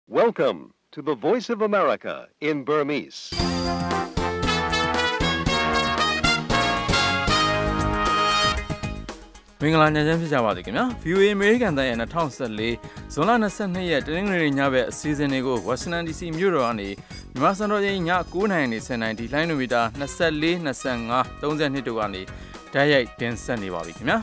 Welcome to the Voice of America in Burmese. ။မင်္ဂလာညချမ်းဖြစ်ကြပါစေခင်ဗျာ VOA American တိုင်းရဲ့2014ဇွန်လ22ရက်တနင်္ဂနွေညဘက်အစီအစဉ်တွေကို Washington DC မြို့တော်ကနေမြန်မာစံတော်ချိန်ည9:00နာရီနဲ့10:00နာရီဒီလိုင်းနိုမီတာ24 25 32တို့ကနေဓာတ်ရိုက်တင်ဆက်နေပါပြီခင်ဗျာ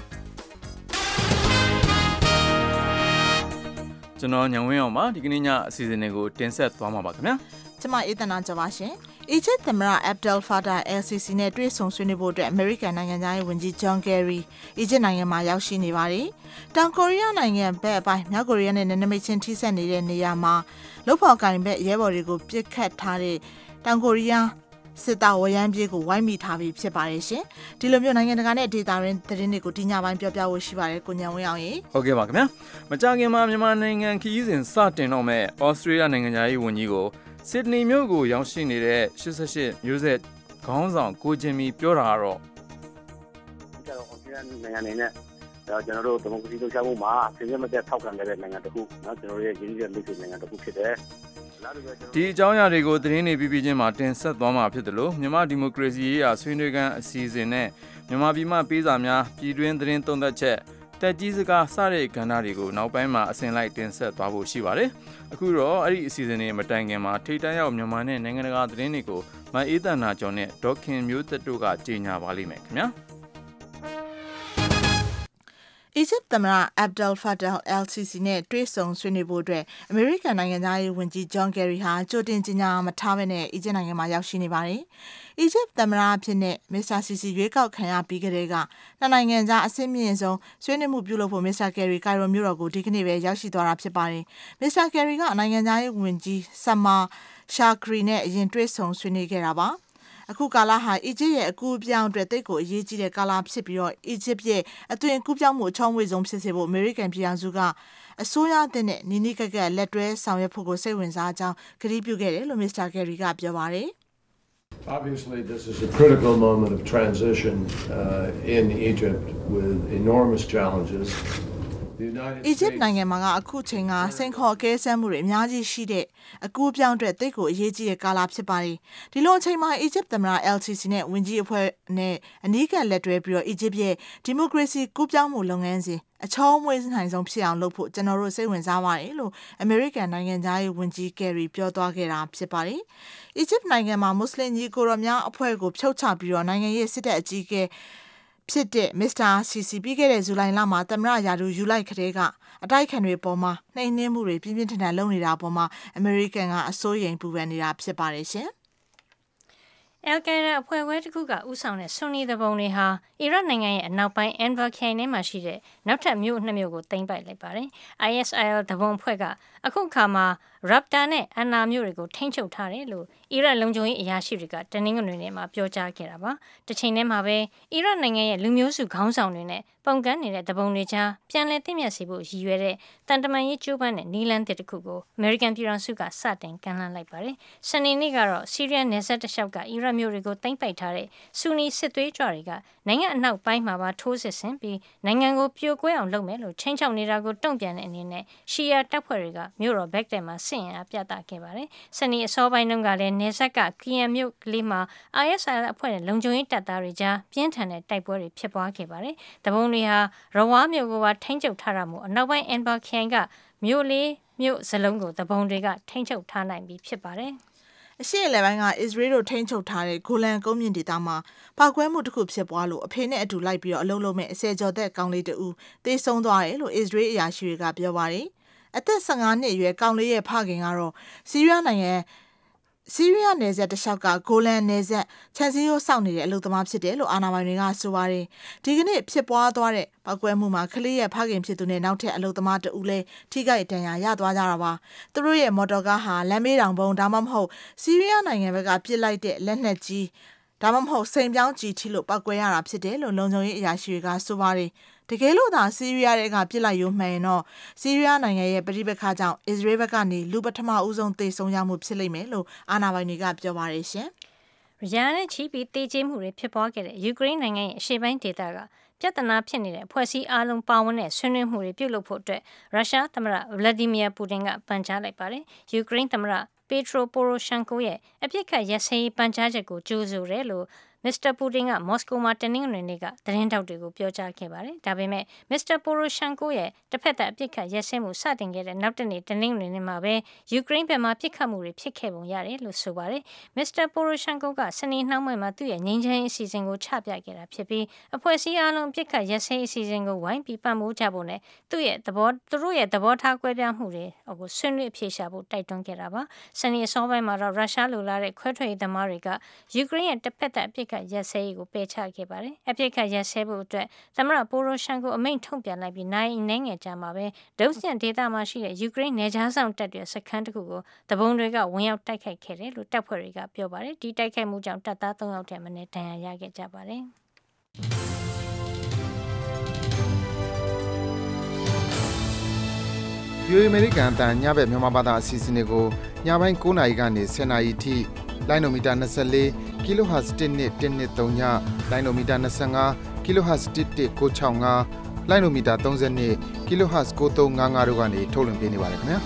ကျွန်တော်ညဝင်းအောင်ပါဒီကနေ့ညအစီအစဉ်တွေကိုတင်ဆက်သွားမှာပါခင်ဗျာကျွန်မအေးတနာကြပါရှင်။ Egypt သမ္မတ Abdel Fattah el-Sisi နဲ့တွေ့ဆုံဆွေးနွေးဖို့အတွက် American နိုင်ငံသားရေးဝန်ကြီး John Kerry Egypt နိုင်ငံမှာရောက်ရှိနေပါတယ်။တောင်ကိုရီးယားနိုင်ငံဘက်အပိုင်းမြောက်ကိုရီးယားနဲ့နယ်နိမိတ်ချင်းထိစပ်နေတဲ့နေရာမှာလုပ်ဖော်ကိုင်ဘက်ရဲဘော်တွေကိုပစ်ခတ်ထားတဲ့တောင်ကိုရီးယားစစ်သားဝရမ်းပြေးကိုဝိုင်းမိထားပြီးဖြစ်ပါတယ်ရှင်။ဒီလိုမျိုးနိုင်ငံတကာနဲ့ဒေတာရင်းသတင်းတွေကိုဒီညပိုင်းပြောပြဖို့ရှိပါတယ်ကိုညံဝင်းအောင်ရေ။ဟုတ်ကဲ့ပါခင်ဗျာ။မကြခင်မှာမြန်မာနိုင်ငံခရီးစဉ်စတင်တော့မဲ့ဩစတြေးလျနိုင်ငံသားရေးဝန်ကြီးကိုစစ်ဒနီမြို့ကိုရောက်ရှိနေတဲ့88မျိုးဆက်ခေါင်းဆောင်ကိုဂျင်မီပြောတာကတော့ကျွန်တော်နိုင်ငံနေနဲ့ကျွန်တော်တို့ဒီမိုကရေစီလှုပ်ရှားမှုမှာပြည်ပြမသက်ထောက်ခံတဲ့နိုင်ငံတစ်ခုเนาะကျွန်တော်တို့ရဲ့ရင်းနှီးတဲ့မိတ်ဆွေနိုင်ငံတစ်ခုဖြစ်တယ်ဒီအကြောင်းအရာတွေကိုသတင်းတွေပြချင်းမှာတင်ဆက်သွားမှာဖြစ်တယ်လို့မြန်မာဒီမိုကရေစီရေးရာဆွေးနွေးခန်းအစီအစဉ်နဲ့မြန်မာပြည်မှပေးစာများပြည်တွင်းသတင်းသုံးသပ်ချက်တက်ကြီးစကားစတဲ့ကဏ္ဍတွေကိုနောက်ပိုင်းမှာအစဉ်လိုက်တင်ဆက်သွားဖို့ရှိပါတယ်။အခုတော့အဲ့ဒီအစီအစဉ်တွေမတိုင်ခင်မှာထိတန်းရောက်မြန်မာနဲ့နိုင်ငံတကာသတင်းတွေကိုမအေးသန္တာကျော်နဲ့ဒေါခင်မျိုးသက်တို့ကကြေညာပါလိမ့်မယ်ခင်ဗျာ။ Egypt သမ္မတ Abdel Fattah el-Sisi နဲ့တွေ့ဆုံဆွေးနွေးဖို့အတွက် American နိုင်ငံသားရေးဝန်ကြီး John Kerry ဟာကြိုတင်ကြေညာမထားဘဲနဲ့ Egypt နိုင်ငံမှာရောက်ရှိနေပါတယ်။ Egypt သမ္မတအဖြစ်နဲ့ Mr. Sisi ရွေးကောက်ခံရပြီးကတည်းကနှစ်နိုင်ငံကြားအဆင့်မြင့်ဆုံးဆွေးနွေးမှုပြုလုပ်ဖို့ Mr. Kerry ကိုင်ရိုမြို့တော်ကိုဒီကနေ့ပဲရောက်ရှိသွားတာဖြစ်ပါတယ်။ Mr. Kerry ကနိုင်ငံသားရေးဝန်ကြီး Samar Shukri နဲ့အရင်တွေ့ဆုံဆွေးနွေးခဲ့တာပါ။အခုကာလဟာအီဂျစ်ရဲ့အကူအပြောင်းအတွက်တိတ်ကိုအရေးကြီးတဲ့ကာလဖြစ်ပြီးတော့အီဂျစ်ရဲ့အသွင်အကူးပြောင်းမှုအချောင်းဝေးဆုံးဖြစ်စေဖို့အမေရိကန်ပြည်ထောင်စုကအစိုးရတဲ့နဲ့နီးနီးကပ်ကပ်လက်တွဲဆောင်ရွက်ဖို့ကိုစိတ်ဝင်စားကြောင်းကတိပြုခဲ့တယ်လို့ Mr. Kerry ကပြောပါတယ် Obviously, this is a critical moment of transition in Egypt with enormous challenges. Egypt နိုင်ငံမှာအခုချိန်ကစိန်ခေါ်အကဲစမ်းမှုတွေအများကြီးရှိတဲ့အကူအပြောင်းအတွက်တိတ်ကိုအရေးကြီးတဲ့ကာလဖြစ်ပါတယ်။ဒီလိုအချိန်မှာ Egypt သမ္မတ el-Sisi နဲ့ဝန်ကြီးအဖွဲ့နဲ့အနီးကပ်လက်တွဲပြီးတော့ Egypt ရဲ့ဒီမိုကရေစီကူးပြောင်းမှုလုပ်ငန်းစဉ်အချောင်းမွေးနိုင်ဆုံးဖြစ်အောင်လုပ်ဖို့ကျွန်တော်တို့စိတ်ဝင်စားပါတယ်လို့ American နိုင်ငံသားရေးဝန်ကြီး Kerry ပြောသွားခဲ့တာဖြစ်ပါတယ်။ Egypt နိုင်ငံမှာမွတ်စလင်ညီကိုတော်များအဖွဲ့ကိုဖြုတ်ချပြီးတော့နိုင်ငံရေးစစ်တပ်အကြီးအကဲဖြစ်တဲ့ Mr. Sisi ပြီးခဲ့တဲ့ဇူလိုင်လမှာသမ္မတရာထူးယူလိုက်ခတဲ့ကအတိုက်ခံတွေပေါ်မှာနှိမ်နင်းမှုတွေပြင်းပြင်းထန်ထန်လုပ်နေတာပေါ်မှာ American ကအစိုးရိမ်ပူပန်နေတာဖြစ်ပါတယ်ရှင်။ Al-Qaeda အဖွဲ့ဝဲတစ်ခုကဥဆောင်တဲ့ဆွန်နီတပုံတွေဟာအီရတ်နိုင်ငံရဲ့အနောက်ပိုင်း Anbar ခရိုင်ထဲမှာရှိတဲ့နောက်ထပ်မြို့2မြို့ကိုသိမ်းပိုက်လိုက်ပါတယ်။ ISIL တပုံအဖွဲ့ကအခုအခါမှာ Rabta နဲ့ Anna မြို့တွေကိုထိန်းချုပ်ထားတယ်လို့အီရတ်လုံခြုံရေးအရာရှိတွေကတနင်္ဂနွေနေ့မှာပြောကြားခဲ့တာပါ။တစ်ချိန်တည်းမှာပဲအီရတ်နိုင်ငံရဲ့လူမျိုးစုခေါင်းဆောင်တွေနဲ့ပုံကန်းနေတဲ့တပုံတွေကြားပြန်လည်သိမျက်စေဖို့ရည်ရွယ်တဲ့တန်တမန်ရေးကျိုးပမ်းတဲ့နီလန်းတစ်ခုကို American ပြည်ထောင်စုကစတင်ကမ်းလှမ်းလိုက်ပါတယ်။စနေနေ့ကတော့ဆီးရီးယားနယ်စပ်တစ်လျှောက်ကအီရတ်မြို့တွေကိုသိမ်းပိုက်ထားတဲ့ဆူနီစစ်သွေးကြွတွေကနိုင်ငံအနောက်ပိုင်းမှာပါထိုးစစ်ဆင်ပြီးနိုင်ငံကိုပြိုကွဲအောင်လုပ်မယ်လို့ချိန်ချောက်နေတာကိုတုံ့ပြန်တဲ့အနေနဲ့ရှီယာတပ်ဖွဲ့တွေကမြို့တော်ဘက်ဂဒက်မှာစစ်ရင်အားပြသခဲ့ပါတယ်။စနေအစောပိုင်းတုန်းကလည်းနယ်စပ်ကကီယန်မြို့ကလေးမှာ ISIL အဖွဲ့နဲ့လုံခြုံရေးတပ်သားတွေကြားပြင်းထန်တဲ့တိုက်ပွဲတွေဖြစ်ပွားခဲ့ပါတယ်။တပုံတွေဟာရဝါမြို့ကိုပါထိန်းချုပ်ထားတာမို့အနောက်ပိုင်းအန်ဘာခရိုင်ကမြို့လေးမြို့စလုံးကိုတပုံတွေကထိန်းချုပ်ထားနိုင်ပြီဖြစ်ပါတယ်။အရှေ့အလယ်ပိုင်းကအစ္စရေးတို့ထိန်းချုပ်ထားတဲ့ဂိုလန်ကုန်းမြင့်ဒေသမှာပောက်ကွဲမှုတစ်ခုဖြစ်ပွားလို့အဖေနဲ့အတူလိုက်ပြီးတော့အလုံးလုံးမဲ့အစဲကျော်သက်ကောင်လေးတူသေဆုံးသွားတယ်လို့အစ္စရေးအရာရှိတွေကပြောပါတယ်။အသက်15နှစ်အရွယ်ကောင်လေးရဲ့ဖခင်ကတော့ဆီးရီးယားနယ်စပ်တလျှောက်ကဂိုလန်နယ်စပ်ခြံစည်းရိုးစောင့်နေတဲ့အလုပ်သမားဖြစ်တယ်လို့အာဏာပိုင်တွေကဆိုပါတယ်။ဒီကနေ့ဖြစ်ပွားသွားတဲ့ပောက်ကွဲမှုမှာကလေးရဲ့ဖခင်ဖြစ်သူနဲ့နောက်ထပ်အလုပ်သမားတဦးလည်းထိခိုက်ဒဏ်ရာရသွားကြတာပါ။သူတို့ရဲ့မော်တော်ကားဟာလမ်းမေးတောင်ပုံဒါမှမဟုတ်ဆီးရီးယားနိုင်ငံဘက်ကပစ်လိုက်တဲ့လက်နက်ကြီးဒါမှမဟုတ်စိန်ပြောင်းကြီးထိလို့ပောက်ကွဲရတာဖြစ်တယ်လို့လုံခြုံရေးအရာရှိတွေကဆိုပါတယ်။တကယ်လို့သာဆီးရီးယားတွေကပြစ်လိုက်ရုံမှန်ရင်တော့ဆီးရီးယားနိုင်ငံရဲ့ပြည်ပခါကြောင့်အစ္စရေးဘက်ကနေလူပထမဦးဆုံးသေဆုံးရမှုဖြစ်လိမ့်မယ်လို့အာဏာပိုင်တွေကပြောပါတယ်ရှင်။ရာနဲ့ချီပြီးတေးကျေးမှုတွေဖြစ်ပွားခဲ့တဲ့ယူကရိန်းနိုင်ငံရဲ့အရှေ့ပိုင်းဒေသကပြဿနာဖြစ်နေတဲ့ဖွဲ့စည်းအားလုံးပါဝင်တဲ့ဆွေးနွေးမှုတွေပြုလုပ်ဖို့အတွက်ရုရှားသမ္မတဗလာဒီမီယာပူတင်ကပန်ကြားလိုက်ပါတယ်။ယူကရိန်းသမ္မတပေထရိုပိုရိုရှန်ကိုရဲ့အပြစ်ခတ်ရစရေးပန်ကြားချက်ကိုကြိုးဆိုတယ်လို့မစ္စတာပူတင်ကမော်စကိုမှာတနင်္ဂနွေနေ့ကသတင်းထောက်တွေကိုပြောကြားခဲ့ပါတယ်။ဒါပေမဲ့မစ္စတာပိုရိုရှန်ကိုရဲ့တစ်ဖက်သက်အပြစ်ခတ်ရစမှုစတင်ခဲ့တဲ့နောက်တနေ့တနင်္ဂနွေနေ့မှာပဲယူကရိန်းဘက်မှပြစ်ခတ်မှုတွေဖြစ်ခဲ့ပုံရတယ်လို့ဆိုပါတယ်။မစ္စတာပိုရိုရှန်ကိုကစနေနှောင်းပိုင်းမှာသူ့ရဲ့ငြိမ်းချမ်းရေးအစီအစဉ်ကိုချပြခဲ့တာဖြစ်ပြီးအဖွဲ့အစည်းအားလုံးပြစ်ခတ်ရစရေးအစီအစဉ်ကိုဝိုင်းပြီးပံ့ပိုးကြဖို့နဲ့သူတို့ရဲ့သဘောထားကွဲပြားမှုတွေကိုဆွေးနွေးအဖြေရှာဖို့တိုက်တွန်းခဲ့တာပါ။စနေအစောပိုင်းမှာတော့ရုရှားလိုလားတဲ့ခွဲထွက်ရေးသမားတွေကယူကရိန်းရဲ့တစ်ဖက်သက်အပြစ်ခတ်ရစရေးကိုပယ်ချခဲ့ပါတယ်။အပြစ်ခတ်ရစဲဖို့အတွက်သမ္မတပိုရိုရှန်ကိုအမိန့်ထုတ်ပြန်လိုက်ပြီးနိုင်နေငယ်ကြာမှာပဲဒုစရဒေသမှာရှိတဲ့ယူကရိန်းနယ်ခြားဆောင်တပ်တွေစခန်းတစ်ခုကိုတပုံတွေကဝင်ရောက်တိုက်ခိုက်ခဲ့တယ်လို့တပ်ဖွဲ့တွေကပြောပါတယ်။ဒီတိုက်ခိုက်မှုကြောင့်တပ်သား3ယောက်ထက်မနည်းဒဏ်ရာရခဲ့ကြပါတယ်။ VOA အမေရိကန်အတန်ညဘက်မြန်မာဘာသာအစီအစဉ်တွေကိုညပိုင်း9:00နာရီကနေ10:00နာရီထိလိုင်းနိုမီတာ24 kHz 12113ညလိုင်းနိုမီတာ25 kHz 11965လိုင်းနိုမီတာ32 kHz 9355တို့ကနေထုတ်လွှင့်ပေးနေပါတယ်ခင်ဗျာ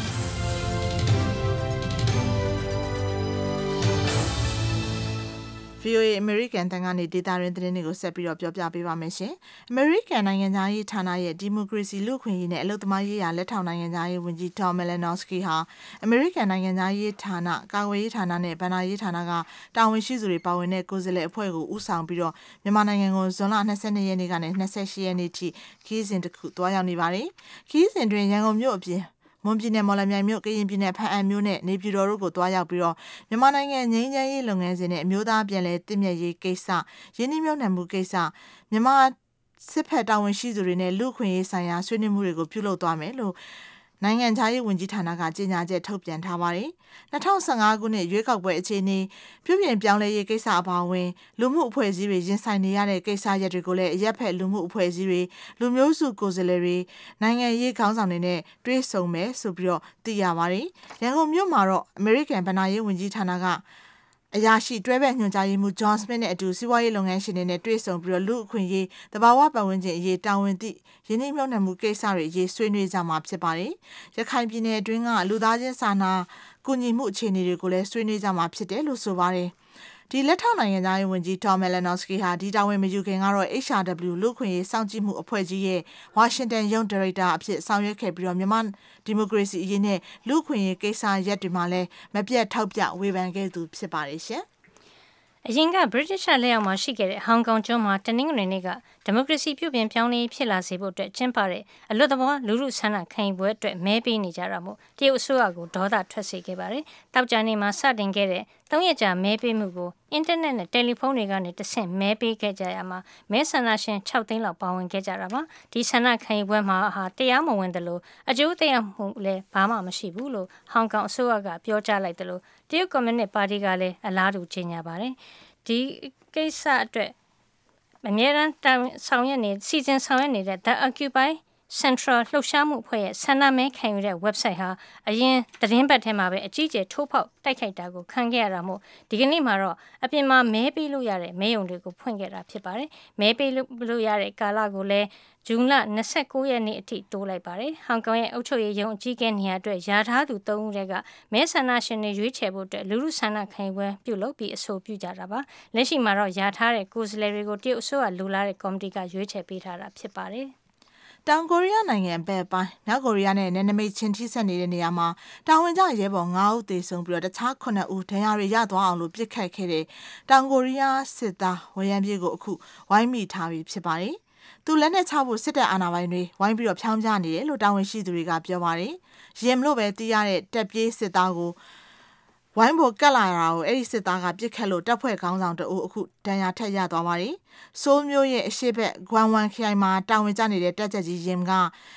VOA American တန်ကနေဒေတာရင်းသတင်းတွေကိုဆက်ပြီးတော့ပြောပြပေးပါမယ်ရှင်။ American နိုင်ငံသားရေးဌာနရဲ့ဒီမိုကရေစီလူ့အခွင့်အရေးနဲ့အလုပ်သမားရေးရာလက်ထောက်နိုင်ငံသားရေးဝန်ကြီး Tom Malinowski ဟာ American နိုင်ငံသားရေးဌာန၊ကာကွယ်ရေးဌာနနဲ့ဗဏ္ဍာရေးဌာနကတာဝန်ရှိသူတွေပါဝင်တဲ့ကိုယ်စားလှယ်အဖွဲ့ကိုဦးဆောင်ပြီးတော့မြန်မာနိုင်ငံကိုဇွန်လ22ရက်နေ့ကနေ28ရက်နေ့ထိခီးစဉ်တစ်ခုတွားရောက်နေပါတယ်။ခီးစဉ်တွင်ရန်ကုန်မြို့အပြင်မွန်ပြည်နယ်မော်လမြိုင်မြို့ကရင်ပြည်နယ်ဖန်အံမြို့နဲ့နေပြည်တော်တို့ကိုတွားရောက်ပြီးတော့မြန်မာနိုင်ငံငြိမ်းချမ်းရေးလုပ်ငန်းစဉ်နဲ့အမျိုးသားပြည်လဲတည်မြဲရေးကိစ္စရင်းနှီးမြှုပ်နှံမှုကိစ္စမြန်မာစစ်ဖက်တာဝန်ရှိသူတွေနဲ့လူ့ခွင့်ရေးဆိုင်ရာဆွေးနွေးမှုတွေကိုပြုလုပ်သွားမယ်လို့နိုင်ငံခြားရေးဝန်ကြီးဌာနကကြေညာချက်ထုတ်ပြန်ထားပါတယ်။2015ခုနှစ်ရွေးကောက်ပွဲအခြေအနေပြုပြင်ပြောင်းလဲရေးကိစ္စအပါအဝင်လူမှုအဖွဲ့အစည်းတွေရင်ဆိုင်နေရတဲ့ကိစ္စရပ်တွေကိုလည်းအရက်ဖက်လူမှုအဖွဲ့အစည်းတွေလူမျိုးစုကိုယ်စားလှယ်တွေနိုင်ငံရေးခေါင်းဆောင်တွေနဲ့တွဲဆုံမယ်ဆိုပြီးတော့သိရပါတယ်။ရန်ကုန်မြို့မှာတော့ American ဗဏ္ဍာရေးဝန်ကြီးဌာနကအရာရှိတွဲဘက်ညွှန်ကြားရေးမှူး John Smith နဲ့အတူစီးပွားရေးလုပ်ငန်းရှင်တွေနဲ့တွေ့ဆုံပြီးတော့လူ့အခွင့်အရေးသဘာဝပတ်ဝန်းကျင်အရေးတာဝန်သိရင်းနှီးမြှုပ်နှံမှုကိစ္စတွေအရေးဆွေးနွေးကြမှာဖြစ်ပါတယ်။ရခိုင်ပြည်နယ်အတွင်းကလူသားချင်းစာနာကူညီမှုအခြေအနေတွေကိုလည်းဆွေးနွေးကြမှာဖြစ်တယ်လို့ဆိုပါတယ်။ဒီလက်ထောက်နိုင်ငံသားရေးဝန်ကြီး Tom Malinowski ဟာဒီတာဝန်မယူခင်ကတော့ HRW လူ့အခွင့်အရေးစောင့်ကြည့်မှုအဖွဲ့ကြီးရဲ့ဝါရှင်တန်ရုံးဒါရိုက်တာအဖြစ်ဆောင်ရွက်ခဲ့ပြီးတော့မြန်မာဒီမိုကရေစီအရေးနဲ့လူ့အခွင့်အရေးကိစ္စရပ်တွေမှာလည်းမပြတ်ထောက်ပြဝေဖန်ခဲ့သူဖြစ်ပါတယ်ရှင်။အရင်က British လက်အောက်မှာရှိခဲ့တဲ့ဟောင်ကောင်ကျွန်းမှာတနင်္ဂနွေနေ့ကဒီမိုကရေစီပြုပြင်ပြောင်းလဲဖြစ်လာစေဖို့အတွက်ကျင်းပတဲ့အလွတ်သဘောလူထုဆန္ဒခံယူပွဲအတွက်မဲပေးနေကြတာမို့တရုတ်အစိုးရကိုဒေါသထွက်စေခဲ့ပါတယ်။တောက်ကြနေ့မှာစတင်ခဲ့တဲ့3ရက်ကြာမဲပေးမှုကိုအင်တာနက်နဲ့တယ်လီဖုန်းတွေကနေတဆင့်မဲပေးခဲ့ကြရမှာမဲဆန္ဒရှင်6သိန်းလောက်ပါဝင်ခဲ့ကြတာပါ။ဒီဆန္ဒခံယူပွဲမှာတရားမဝင်တယ်လို့အကျိုးသက်ရောက်မှုလည်းဘာမှမရှိဘူးလို့ဟောင်ကောင်အစိုးရကပြောကြားလိုက်တယ်လို့တရုတ်ကွန်မြူနစ်ပါတီကလည်းအလားတူကြေညာပါတယ်။ဒီကိစ္စအတွက်အများအားဆောင်ရွက်နေစီစဉ်ဆောင်ရွက်နေတဲ့ The Occupy Central လှုပ်ရှားမှုအဖွဲ့ရဲ့ဆန္ဒမဲခံယူတဲ့ website ဟာအရင်သတင်းပတ်ထဲမှာပဲအကြီးအကျယ်ထိုးဖောက်တိုက်ခိုက်တာကိုခံခဲ့ရတာမို့ဒီကနေ့မှာတော့အပြင်မှာမဲပေးလို့ရတဲ့မဲရုံတွေကိုဖွင့်ခဲ့တာဖြစ်ပါတယ်။မဲပေးလို့ရတဲ့ကာလကိုလည်းဇွန်လ29ရက်နေ့အထိတိုးလိုက်ပါတယ်။ဟောင်ကောင်ရဲ့အုပ်ချုပ်ရေးရုံးအကြီးအကဲနေရာအတွက်ယာထားသူ3ဦးကမဲဆန္ဒရှင်တွေရွေးချယ်ဖို့အတွက်လူလူဆန္ဒခံယူပွဲပြုလုပ်ပြီးအဆိုပြုကြတာပါ။လက်ရှိမှာတော့ယာထားတဲ့ကိုယ်စားလှယ်တွေကိုတရုတ်အစိုးရလူလာတဲ့ကော်မတီကရွေးချယ်ပေးထားတာဖြစ်ပါတယ်။တောင်ကိုရီးယားနိုင်ငံဘက်ပိုင်းမြောက်ကိုရီးယားနဲ့နယ်နိမိတ်ချင်းထိစပ်နေတဲ့နေရာမှာတာဝန်ကျရဲဘော်9ဦးသေဆုံးပြီးတော့တခြား9ဦးဒဏ်ရာတွေရသွားအောင်လို့ပြစ်ခတ်ခဲ့တဲ့တောင်ကိုရီးယားစစ်သားဝရမ်းပြေးကိုအခုဝိုင်းမိထားပြီးဖြစ်ပါတယ်။သူလက်နဲ့ချဖို့စစ်တပ်အာဏာပိုင်တွေဝိုင်းပြီးတော့ဖြောင်းပြနေတယ်လို့တာဝန်ရှိသူတွေကပြောပါတယ်။ရင်မလို့ပဲတီးရတဲ့တက်ပြေးစစ်သားကိုဝိုင်းဖို့ကတ်လာတာကိုအဲ့ဒီစစ်သားကပြစ်ခတ်လို့တပ်ဖွဲ့ခေါင်းဆောင်တအုပ်အခုဒဏ်ရာထက်ရသွားပါတယ်။ဆိုးမျိုးရဲ့အရှိဘက်ဂွမ်ဝမ်ခရိုင်မှာတာဝန်ကျနေတဲ့တပ်ချက်ကြီးရင်က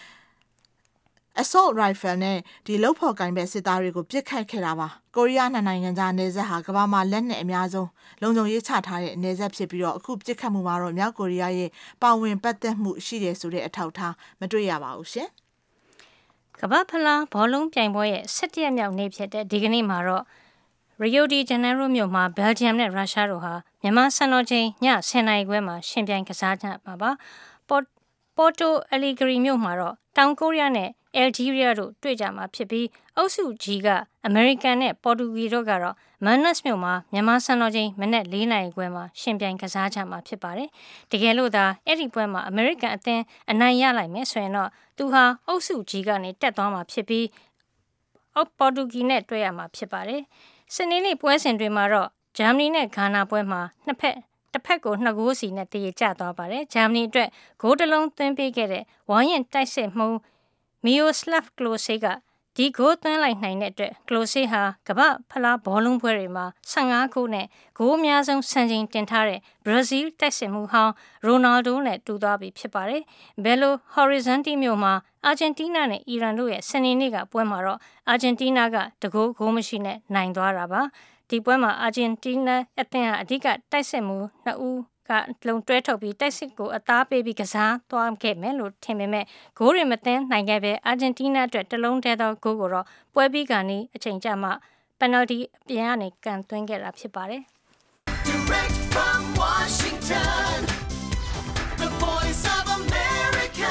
assault rifle နဲ့ဒီလုတ်ဖော်ကင်ဘက်စစ်သားတွေကိုပြစ်ခတ်ခဲ့တာပါ။ကိုရီးယားနိုင်ငံကြားနယ်စပ်ဟာကမ္ဘာမှာလက်နက်အများဆုံးလုံခြုံရေးချထားတဲ့နယ်စပ်ဖြစ်ပြီးတော့အခုပြစ်ခတ်မှုမှာတော့မြောက်ကိုရီးယားရဲ့ပါဝင်ပတ်သက်မှုရှိတယ်ဆိုတဲ့အထောက်အထားမတွေ့ရပါဘူးရှင်။ကမ္ဘာဖလားဘောလုံးပြိုင်ပွဲရဲ့17ရက်မြောက်နေ့ဖြစ်တဲ့ဒီကနေ့မှာတော့ Rio de Janeiro မြို့မှာ Belgium နဲ့ Russia တို့ဟာမြန်မာစံတော်ချိန်ည10:00 နာရီခွဲမှာရှင်ပြိုင်ကစားကြမှာပါ။ Porto Alegre မြို့မှာတော့တောင်ကိုရီးယားနဲ့ Algeria တို့တွေ့ကြမှာဖြစ်ပြီးအုပ်စု G က American နဲ့ Portugal တို့ကတော့ Manus မြို့မှာမြန်မာစံတော်ချိန်မနက်4:00 နာရီခွဲမှာရှင်ပြိုင်ကစားကြမှာဖြစ်ပါတယ်။တကယ်လို့သာအဲ့ဒီပွဲမှာ American အသင်းအနိုင်ရလိုက်မယ်ဆိုရင်တော့သူဟာအုပ်စု G ကနေတက်သွားမှာဖြစ်ပြီးPortugal နဲ့တွေ့ရမှာဖြစ်ပါတယ်။စနေနေ့ပွဲစဉ်တွေမှာတော့ဂျာမနီနဲ့ဂါနာပွဲမှာတစ်ဖက်ကို2 ဂိုးစီနဲ့တည်ကျသွားပါတယ်။ဂျာမနီအတွက်ဂိုးတစ်လုံးသွင်းပေးခဲ့တဲ့ဝါရင်တိုက်စစ်မှု Miroslav Klose ကဒီဂိုးသွင်းလိုက်နိုင်တဲ့အတွက် Klose ဟာကမ္ဘာ့ဖလားဘောလုံးပွဲတွေမှာ15 ဂိုးနဲ့ဂိုးအများဆုံးစံချိန်တင်ထားတဲ့ Brazil တိုက်စစ်မှုဟောင်း Ronaldo နဲ့တူသွားပြီဖြစ်ပါတယ်။ Belo Horizonte မြို့မှာအာဂျင်တီးနားနဲ့အီရန်တို့ရဲ့စနေနေ့ကပွဲမှာတော့အာဂျင်တီးနားကတဂိုးမရှိနဲ့နိုင်သွားတာပါ။ဒီပွဲမှာအာဂျင်တီးနားအသင်းဟာအဓိကတိုက်စစ်မှု2 ဦးကလုံတွဲထုတ်ပြီးတိုက်စစ်ကိုအသားပေးပြီးကစားသွားခဲ့မယ်လို့ထင်ပေမဲ့ဂိုးတွေမသွင်းနိုင်ခဲ့ပဲအာဂျင်တီးနားအတွက်တလုံးတည်းသောဂိုးကိုတော့ပွဲပြီးကနေအချိန်ကျမှပယ်နယ်တီအပြင်ကနေကန်သွင်းခဲ့တာဖြစ်ပါတယ်။ Direct from Washington, the voice of America,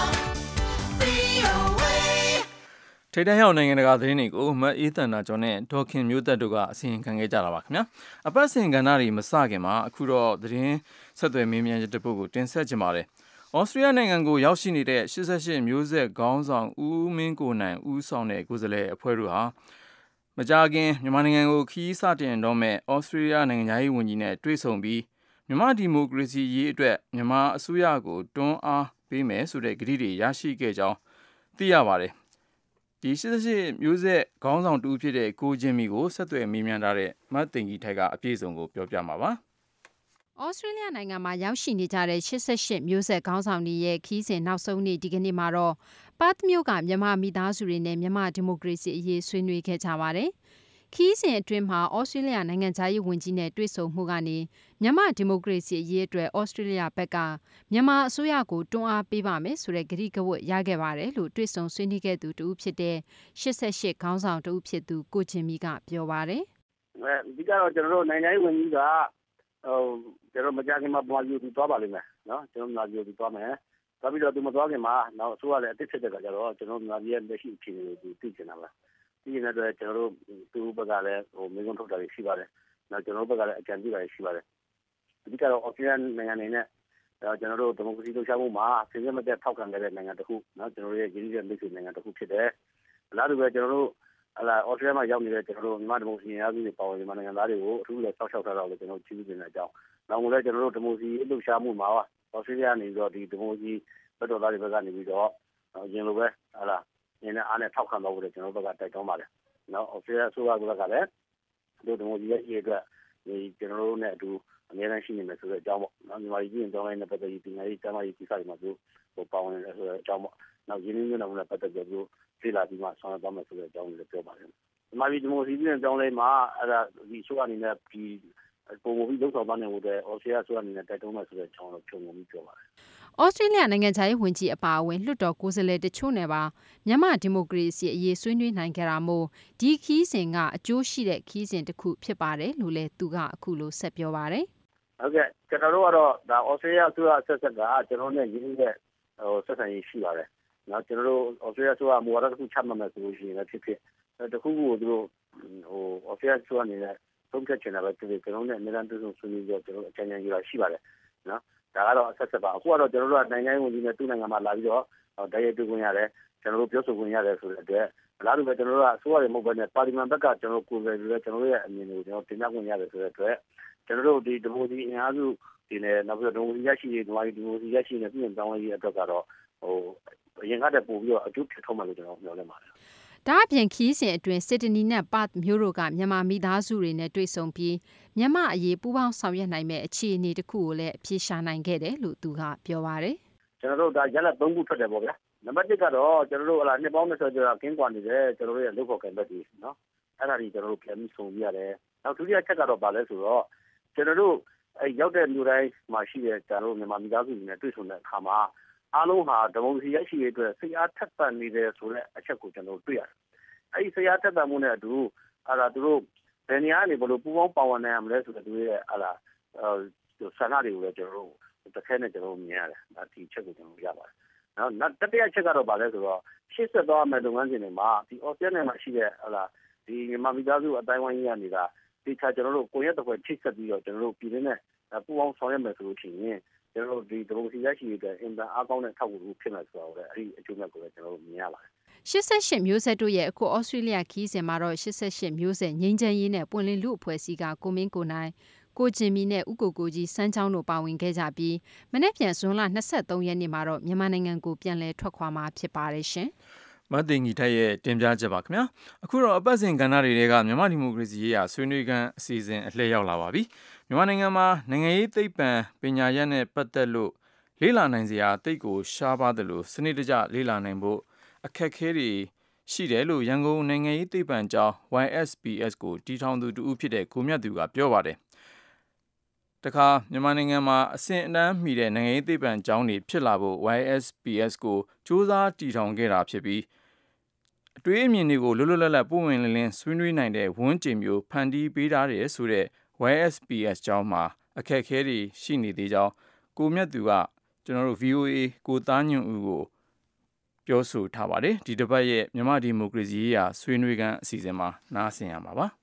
VOA. ထိပ်တန်းရောက်နိုင်ငံတကာသတင်းတွေကိုမအေးသန္တာကျော်နဲ့ဒေါခင်မျိုးသက်တို့ကအစီရင်ခံခဲ့ကြတာပါခင်ဗျာအပတ်စဉ်ကဏ္ဍတွေမစခင်မှာအခုတော့သတင်းဆက်သွယ်မေးမြန်းချက်တစ်ပုဒ်ကိုတင်ဆက်ကြပါတယ်ဩစတြေးလျနိုင်ငံကိုရောက်ရှိနေတဲ့88မျိုးဆက်ခေါင်းဆောင်ဦးမင်းကိုနိုင်ဦးဆောင်တဲ့ကိုယ်စားလှယ်အဖွဲ့တို့ဟာမကြာခင်မြန်မာနိုင်ငံကိုခရီးစတင်တော့မဲ့ဩစတြေးလျနိုင်ငံသားရေးဝန်ကြီးနဲ့တွေ့ဆုံပြီးမြန်မာဒီမိုကရေစီရေးအတွက်မြန်မာအစိုးရကိုတွန်းအားပေးမယ်ဆိုတဲ့ကတိတွေရရှိခဲ့ကြောင်းသိရပါတယ်ဒီ88မျိုးဆက်ခေါင်းဆောင်တူဖြစ်တဲ့ကိုချင်းမီကိုဆက်သွယ်မေးမြန်းထားတဲ့မတ်တင်ကြီးထိုက်ကအပြည့်စုံကိုပြောပြမှာပါဩစတြေးလျနိုင်ငံမှာရောက်ရှိနေကြတဲ့88မျိုးဆက်ခေါင်းဆောင်တွေရဲ့ခီးစဉ်နောက်ဆုံးနေ့ဒီကနေ့မှာတော့ပတ်မြို့ကမြန်မာမိသားစုတွေနဲ့မြန်မာဒီမိုကရေစီအရေးဆွေးနွေးခဲ့ကြပါတယ်ခီးစဉ်အတွင်းမှာဩစတြေးလျနိုင်ငံသားရေးဝန်ကြီးနဲ့တွေ့ဆုံမှုကနေမြန်မာဒီမိုကရေစီအရေးအတွက်ဩစတြေးလျဘက်ကမြန်မာအစိုးရကိုတွန်းအားပေးပါမယ်ဆိုတဲ့ကတိကဝတ်ရခဲ့ပါတယ်လို့တွေ့ဆုံဆွေးနွေးခဲ့သူတူဖြစ်တဲ့88ခေါင်းဆောင်တူဖြစ်သူကိုချင်းမီကပြောပါတယ်ဒီကတော့ကျွန်တော်တို့နိုင်ငံရေးဝန်ကြီးကကျွန်တော်မကြခင်မှာပွားယူပြီးသွားပါလိမ့်မယ်နော်ကျွန်တော်မြန်မာပြည်ကိုသွားမယ်သွားပြီးတော့သူမသွားခင်မှာနောက်အစိုးရလည်းအစ်စ်ဖြစ်တဲ့ကကြတော့ကျွန်တော်မြန်မာပြည်ရဲ့လက်ရှိအခြေအနေကိုသိချင်တာပါဒီနေ့တော့ကျွန်တော်တို့သူ့ဘက်ကလည်းမိကုံးထုတ်တာရှိပါတယ်နောက်ကျွန်တော်တို့ဘက်ကလည်းအကြံပြုတာရှိပါတယ်အဓိကတော့ Australian နိုင်ငံနေနဲ့ကျွန်တော်တို့ဒီမိုကရေစီလှုပ်ရှားမှုမှာစဉ်ဆက်မပြတ်ထောက်ခံတဲ့နိုင်ငံတစ်ခုနော်ကျွန်တော်တို့ရဲ့ရင်းနှီးတဲ့မိတ်ဆွေနိုင်ငံတစ်ခုဖြစ်တယ်အလားတူပဲကျွန်တော်တို့Australia မှာရောက်နေတဲ့ကျွန်တော်တို့မြန်မာဒီမိုကရေစီအားကြီးတွေပါဝင်မြန်မာနိုင်ငံသားတွေကိုအထူးလည်းဆောက်ရှောက်ထားတော့လည်းကျွန်တော်ကြည့်ပြီးနေတဲ့အကြောင်းနောက်လည်းကျွန်တော်တို့ဒီမိုကရေစီလှုပ်ရှားမှုမှာAustralia နေပြီးတော့ဒီဒီမိုကရေစီဘက်တော်သားတွေဘက်ကနေပြီးတော့ရင်လိုပဲနင်းနဲ့အားနဲ့ထောက်ခံတော့လို့ကျွန်တော်တို့ဘက်ကတိုက်တွန်းပါတယ်နော် Australia ဆိုကလည်းဒီမိုကရေစီရဲ့အရေးအတွက်ဒီကျွန်တော်တို့နဲ့အတူအများကြီးရှိနေမယ်ဆိုတဲ့အကြောင်းပေါ့နော်မြန်မာပြည်ပြည်တော်လိုင်းနဲ့ပတ်သက်ပြီးဒီနေ့တမန်ရေးကိစ္စတွေမှာသူပါဝင်တယ်ဆိုတဲ့အကြောင်းပေါ့နောက်ရင်းနှီးမြှုပ်နှံမှုနဲ့ပတ်သက်ပြီးသူသိလာပြီးမှဆောင်ရွက်သွားမယ်ဆိုတဲ့အကြောင်းကိုလည်းပြောပါတယ်မြန်မာပြည်ဒီမိုကရေစီပြည်တော်လိုင်းမှာဒီဆိုအနေနဲ့ဒီပုံမပြီးလောက်ဆောင်သွားနေလို့တဲ့ Australia ဆိုအနေနဲ့တိုက်တွန်းမယ်ဆိုတဲ့အကြောင်းကိုဖြုံငုံပြီးပြောပါတယ်ဩစတြေးလျနိုင်ငံသားရေးဝန်ကြီးအပါအဝင်လွှတ်တော်ကိုယ်စားလှယ်တချို့နဲ့ပါမြန်မာဒီမိုကရေစီအရေးဆွေးနွေးနိုင်ကြတာမို့ဒီခီးစဉ်ကအကျိုးရှိတဲ့ခီးစဉ်တစ်ခုဖြစ်ပါတယ်လို့လည်းသူကအခုလိုဆက်ပြောပါတယ်ဟုတ်ကဲ့ကျွန်တော်တို့ကတော့ဒါ Australia ဆိုအဆက်ဆက်ကကျွန်တော်နဲ့ရင်းနှီးတဲ့ဆက်ဆံရေးရှိပါတယ်နော်ကျွန်တော်တို့ Australia ဆိုတာမူဝါဒတစ်ခုချမှတ်မယ်ဆိုလို့ရှိရင်လည်းဖြစ်ဖြစ်တခုခုကိုသူတို့Australia ဆိုတာအနေနဲ့သုံးဖြတ်ချင်တာပဲဖြစ်ဖြစ်ကျွန်တော်နဲ့အများအားဖြင့်ဆွေးနွေးကြကျွန်တော်အကြံဉာဏ်ယူတာရှိပါတယ်နော်ဒါကတော့အဆက်ဆက်ပါအခုကတော့ကျွန်တော်တို့ကနိုင်ငံရေးဝန်ကြီးနဲ့သူ့နိုင်ငံမှာလာပြီးတော့တိုက်ရိုက်တွေ့ခွင့်ရတယ်ကျွန်တော်တို့ပြောဆိုခွင့်ရတယ်ဆိုတဲ့အတွက်အလားတူပဲကျွန်တော်တို့ကအစိုးရတွေမဟုတ်ဘဲနဲ့ပါလီမန်ဘက်ကကျွန်တော်ကိုယ်စားလှယ်တွေကျွန်တော်တို့ရဲ့အမြင်တွေကိုကျွန်တော်တင်ပြခွင့်ရတယ်ဆိုတဲ့အတွက်ကျွန်တော်တို့ဒီဒီမိုကရေစီအင်အားစုဒီနဲ့နောက်ပြီးတော့ဒီမိုကရေစီရရှိရေးဒီမိုကရေစီရရှိနေပြည်တော်ရေးအတွက်ကတော့အရင်ကတည်းကပို့ပြီးတော့အကျိုးဖြစ်ထုံးမှလို့ကျွန်တော်ပြောနေပါတယ်ဒါအပြင်ခီးစဉ်အတွင်းစစ်တနီနဲ့ပတ်မျိုးတို့ကမြန်မာမိသားစုတွေနဲ့တွေ့ဆုံပြီးမြန်မာအရေးပူးပေါင်းဆောင်ရွက်နိုင်မဲ့အခြေအနေတစ်ခုကိုလည်းအပြေရှာနိုင်ခဲ့တယ်လို့သူကပြောပါတယ်ကျွန်တော်တို့ဒါရလဒ်3ခုထွက်တယ်ပေါ့ဗျာနံပါတ်1ကတော့ကျွန်တော်တို့နှစ်ပေါင်း20ကျော်ကင်းကွာနေတယ်ကျွန်တော်တို့ရဲ့လုပ်ဖို့ကံဘက်ကြီးနော်အဲ့ဒါကြီးကျွန်တော်တို့ပြန်ပြီးဆုံပြရတယ်နောက်ဒုတိယချက်ကတော့ဗာလဲဆိုတော့ကျွန်တော်တို့ရောက်တဲ့လူတိုင်းမှာရှိတဲ့ကျွန်တော်တို့မြန်မာမိသားစုတွေနဲ့တွေ့ဆုံတဲ့အခါမှာအားလုံးဟာဒီမိုကရေစီရရှိရေးအတွက်စိတ်အားထက်သန်နေတယ်ဆိုတဲ့အချက်ကိုကျွန်တော်တွေ့ရတယ်။အဲဒီစိတ်အားထက်သန်မှုနဲ့အတူသူတို့ဘယ်နေရာကနေဘလို့ပူပေါင်းပါဝင်နိုင်ရမလဲဆိုတော့သူရဲ့ဟာလာဆန္ဒတွေကိုလည်းကျွန်တော်တို့တစ်ခဲနဲ့ကျွန်တော်မြင်ရတယ်ဒီချက်ကိုကျွန်တော်ရပါတယ်နောက်တတိယချက်ကတော့ဗာလဲဆိုတော့ရှေ့ဆက်သွားမယ့်လုပ်ငန်းစဉ်တွေမှာဒီ Australia မှာရှိတဲ့ဟာလာဒီမြန်မာမိသားစုအတိုင်းဝိုင်းကြီးကနေကဒီချာကျွန်တော်တို့ကိုရက်တစ်ခွက်ထိဆက်ပြီးတော့ကျွန်တော်တို့ပြည်တွင်းနဲ့ပူပေါင်းဆောင်ရွက်မယ်ဆိုလို့ရှိရင်ကျွန်တော်တို့ဒီဒရုန်းစီရရှိတဲ့အင်တာအားကောင်းတဲ့ထောက်ကူဖြစ်မယ်ဆိုတော့အဲ့ဒီအကျိုးမဲ့ကိုလည်းကျွန်တော်တို့မြင်ရပါတယ် 88မျိုးဆက်တို့ရဲ့အခုဩစတြေးလျခီးစဉ်မှာတော့88မျိုးဆက်ငြိမ်းချမ်းရေးနဲ့ပွင့်လင်းလူအဖွဲ့အစည်းကကိုမင်းကိုနိုင်ကိုကျင်မီနဲ့ဦးကိုကြီးစန်းချောင်းတို့ပါဝင်ခဲ့ကြပြီးမနေ့ပြန်ဇွန်လ23ရက်နေ့မှာတော့မြန်မာနိုင်ငံကိုပြန်လည်ထွက်ခွာမှာဖြစ်ပါတယ်ရှင်မသိင်ကြီးထက်ရဲ့တင်ပြချက်ပါခင်ဗျာအခုတော့အပတ်စဉ်ကဏ္ဍတွေကမြန်မာဒီမိုကရေစီရေးရာဆွေးနွေးခန်းအစီအစဉ်အလှည့်ရောက်လာပါပြီမြန်မာနိုင်ငံမှာနိုင်ငံရေးသိပ္ပံပညာရပ်နဲ့ပတ်သက်လို့လေ့လာနိုင်စရာတိတ်ကိုရှားပါသလိုစနစ်တကျလေ့လာနိုင်ဖို့အခက်အခဲတွေရှိတယ်လို့ရန်ကုန်နိုင်ငံရေးသိပ္ပံကျောင်း YSPS ကိုတီထောင်သူတူဦးဖြစ်တဲ့ကိုမြတ်သူကပြောပါတယ်တခါမြန်မာနိုင်ငံမှာအဆင့်အတန်းမီတဲ့နိုင်ငံရေးသိပ္ပံကျောင်းတွေဖြစ်လာဖို့ YSPS ကိုစူးစမ်းတီထောင်ခဲ့တာဖြစ်ပြီးအတွေးအမြင်တွေကိုလွတ်လွတ်လပ်လပ်ပုံဝင်လင်းလင်းဆွေးနွေးနိုင်တဲ့ဝန်းကျင်မျိုးဖန်တီးပေးထားတယ်ဆိုတဲ့ YSPS ကျောင်းမှာအခက်အခဲတွေရှိနေသေးကြောင်းကိုမြတ်သူကကျွန်တော်တို့ VOA ကိုသားညွန့်ဦးကိုပြောဆိုထားပါတယ်ဒီတစ်ပတ်ရဲ့မြန်မာဒီမိုကရေစီရေးရာဆွေးနွေးခန်းအစီအစဉ်မှာနားဆင်ရမှာပါ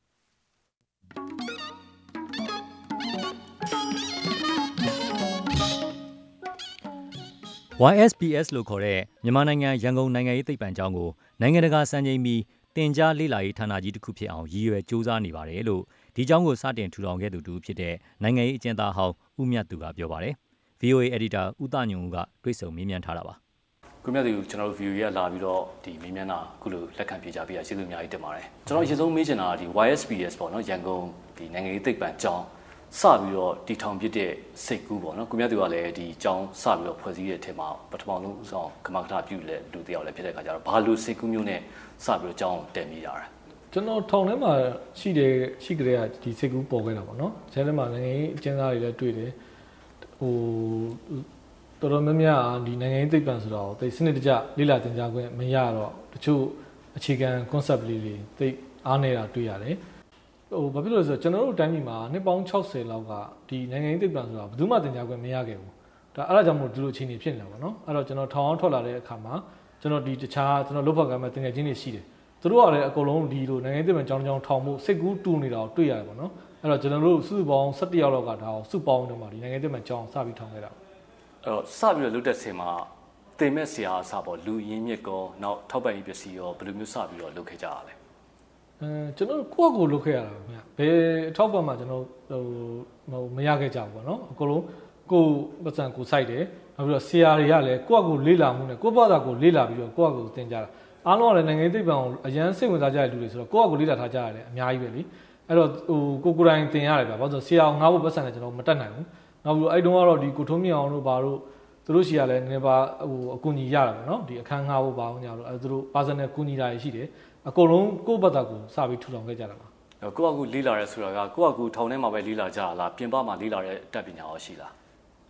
YSPS လို့ခေါ်တဲ့မြန်မာနိုင်ငံရန်ကုန်နိုင်ငံရေးသိပ္ပံကျောင်းကိုနိုင်ငံတကာစံချိန်မီတင်ကြားလေ့လာရေးဌာနကြီးတစ်ခုဖြစ်အောင်ရည်ရွယ်စူးစမ်းနေပါတယ်လို့ဒီကျောင်းကိုစတင်ထူထောင်ခဲ့သူတူဖြစ်တဲ့နိုင်ငံရေးအကျဉ်းသားဟောင်းဦးမြတ်သူကပြောပါတယ်။ VOA Editor ဦးသားညွန့်ဦးကတွေ့ဆုံမေးမြန်းထားတာပါ။ကိုမြတ်သူကျွန်တော်တို့ VOA ကလာပြီးတော့ဒီမေးမြန်းတာအခုလိုလက်ခံပြေကြပြီးကျေးဇူးအများကြီးတင်ပါတယ်။ကျွန်တော်အရင်ဆုံးမေးချင်တာကဒီ YSPS ပေါ့နော်ရန်ကုန်ဒီနိုင်ငံရေးသိပ္ပံကျောင်းစပြီးတော့တီထောင်ပြတဲ့စိတ်ကူးပေါ့နော်ကိုမြတ်သူကလည်းဒီကျောင်းစပြီးတော့ဖွဲ့စည်းတဲ့အထက်မှာပထမဆုံးဦးဆောင်ကမကထပြုတဲ့လူတယောက်လည်းဖြစ်တဲ့အခါကျတော့ဘာလို့စိတ်ကူးမျိုးနဲ့စပြီးတော့ကျောင်းတက်မိတာလဲကျွန်တော်ထောင်ထဲမှာရှိကြတဲ့ဒီစိတ်ကူးပေါ်ခဲ့တာပေါ့နော်။ကျန်တဲ့မှာနိုင်ငံရေးအကျဉ်းသားတွေလည်းတွေ့တယ်။တော်တော်များများဒီနိုင်ငံရေးသိပ္ပံဆိုတော့သိစနစ်တကျလေ့လာသင်ကြားခွင့်မရတော့တချို့အခြေခံ concept လေးတွေသိအားနေတာတွေ့ရတယ်။ဘာဖြစ်လို့လဲဆိုတော့ကျွန်တော်တို့တိုင်းပြည်မှာနှစ်ပေါင်း60လောက်ကဒီနိုင်ငံရေးသိပ္ပံဆိုတာဘယ်သူမှသင်ကြားခွင့်မရခဲ့ဘူး။ဒါအဲ့ဒါကြောင့်မို့ဒီလိုအခြေအနေဖြစ်နေတာပေါ့နော်။အဲ့တော့ကျွန်တော်ထောင်အောင်ထွက်လာတဲ့အခါမှာကျွန်တော်ဒီတခြားကျွန်တော်လုပ်ဖော်ကံမဲ့တင်ငယ်ချင်းတွေရှိတယ်။သူတို့ကလည်းအကုန်လုံးဒီလိုနိုင်ငံရေးသိပ္ပံကျောင်းထောင်ဖို့စိတ်ကူးတူနေတာကိုတွေ့ရတယ်ပေါ့နော်။အဲ့တော့ကျွန်တော်တို့စုစုပေါင်း17ယောက်လောက်ကဒါကိုစုပေါင်းတော့မှဒီနိုင်ငံရေးသိပ္ပံကျောင်းစပြီးထောင်ခဲ့တာ။အဲ့တော့စပြီးတော့လုပ်တဲ့ဆင်မှာတင်မဲ့ဆရာအစပေါ့လူရင်းမြစ်ကောနောက်ထောက်ပံ့ရေးပစ္စည်းရောဘယ်လိုမျိုးစပြီးတော့လုပ်ခဲ့ကြရလဲကျွန်တော်ကိုယ့်ကိုလုပ်ခဲ့ရတာဗျ။ဘယ်အထောက်ပံ့မှကျွန်တော်မရခဲ့ကြဘူးပေါ့နော်။အကုန်လုံးကိုပတ်စံကိုစိုက်တယ်။နောက်ပြီးတော့ဆရာတွေကလည်းကိုယ့်ကိုလေ့လာမှုနဲ့ကိုယ့်ဘာသာကိုလေ့လာပြီးတော့ကိုယ့်ကိုသင်ကြတာ။အားလုံးကလည်းနိုင်ငံရေးသိပ္ပံကိုအရန်စိတ်ဝင်စားကြတဲ့လူတွေဆိုတော့ကိုယ့်ကိုလေ့လာထားကြရတယ်အများကြီးပဲလေ။အဲ့တော့ကိုယ်တိုင်သင်ရတယ်ဗျ။ဘာလို့ဆိုဆရာကငါ့ဘုပတ်စံနဲ့ကျွန်တော်မတက်နိုင်ဘူး။နောက်ပြီးအဲ့တုန်းကတော့ဒီကိုထုံးမြအောင်တို့ဘာလို့သူတို့ရှိရလဲနည်းနည်းပါအကူအညီရတာပေါ့နော်။ဒီအခန်းငှားဖို့ဘာလို့ညာလို့အဲ့သူတို့ personal ကူညီတာရှိတယ်။အကုန်လုံးကိုယ့်ဘာသာကိုစပြီးထူထောင်ခဲ့ကြတာပါ။ကိုယ့်အကူလေးလာရဲဆိုတာကကိုယ့်အကူထောင်ထဲမှာပဲလေးလာကြလားပြင်ပမှာလေးလာတဲ့တက်ပညာရောရှိလား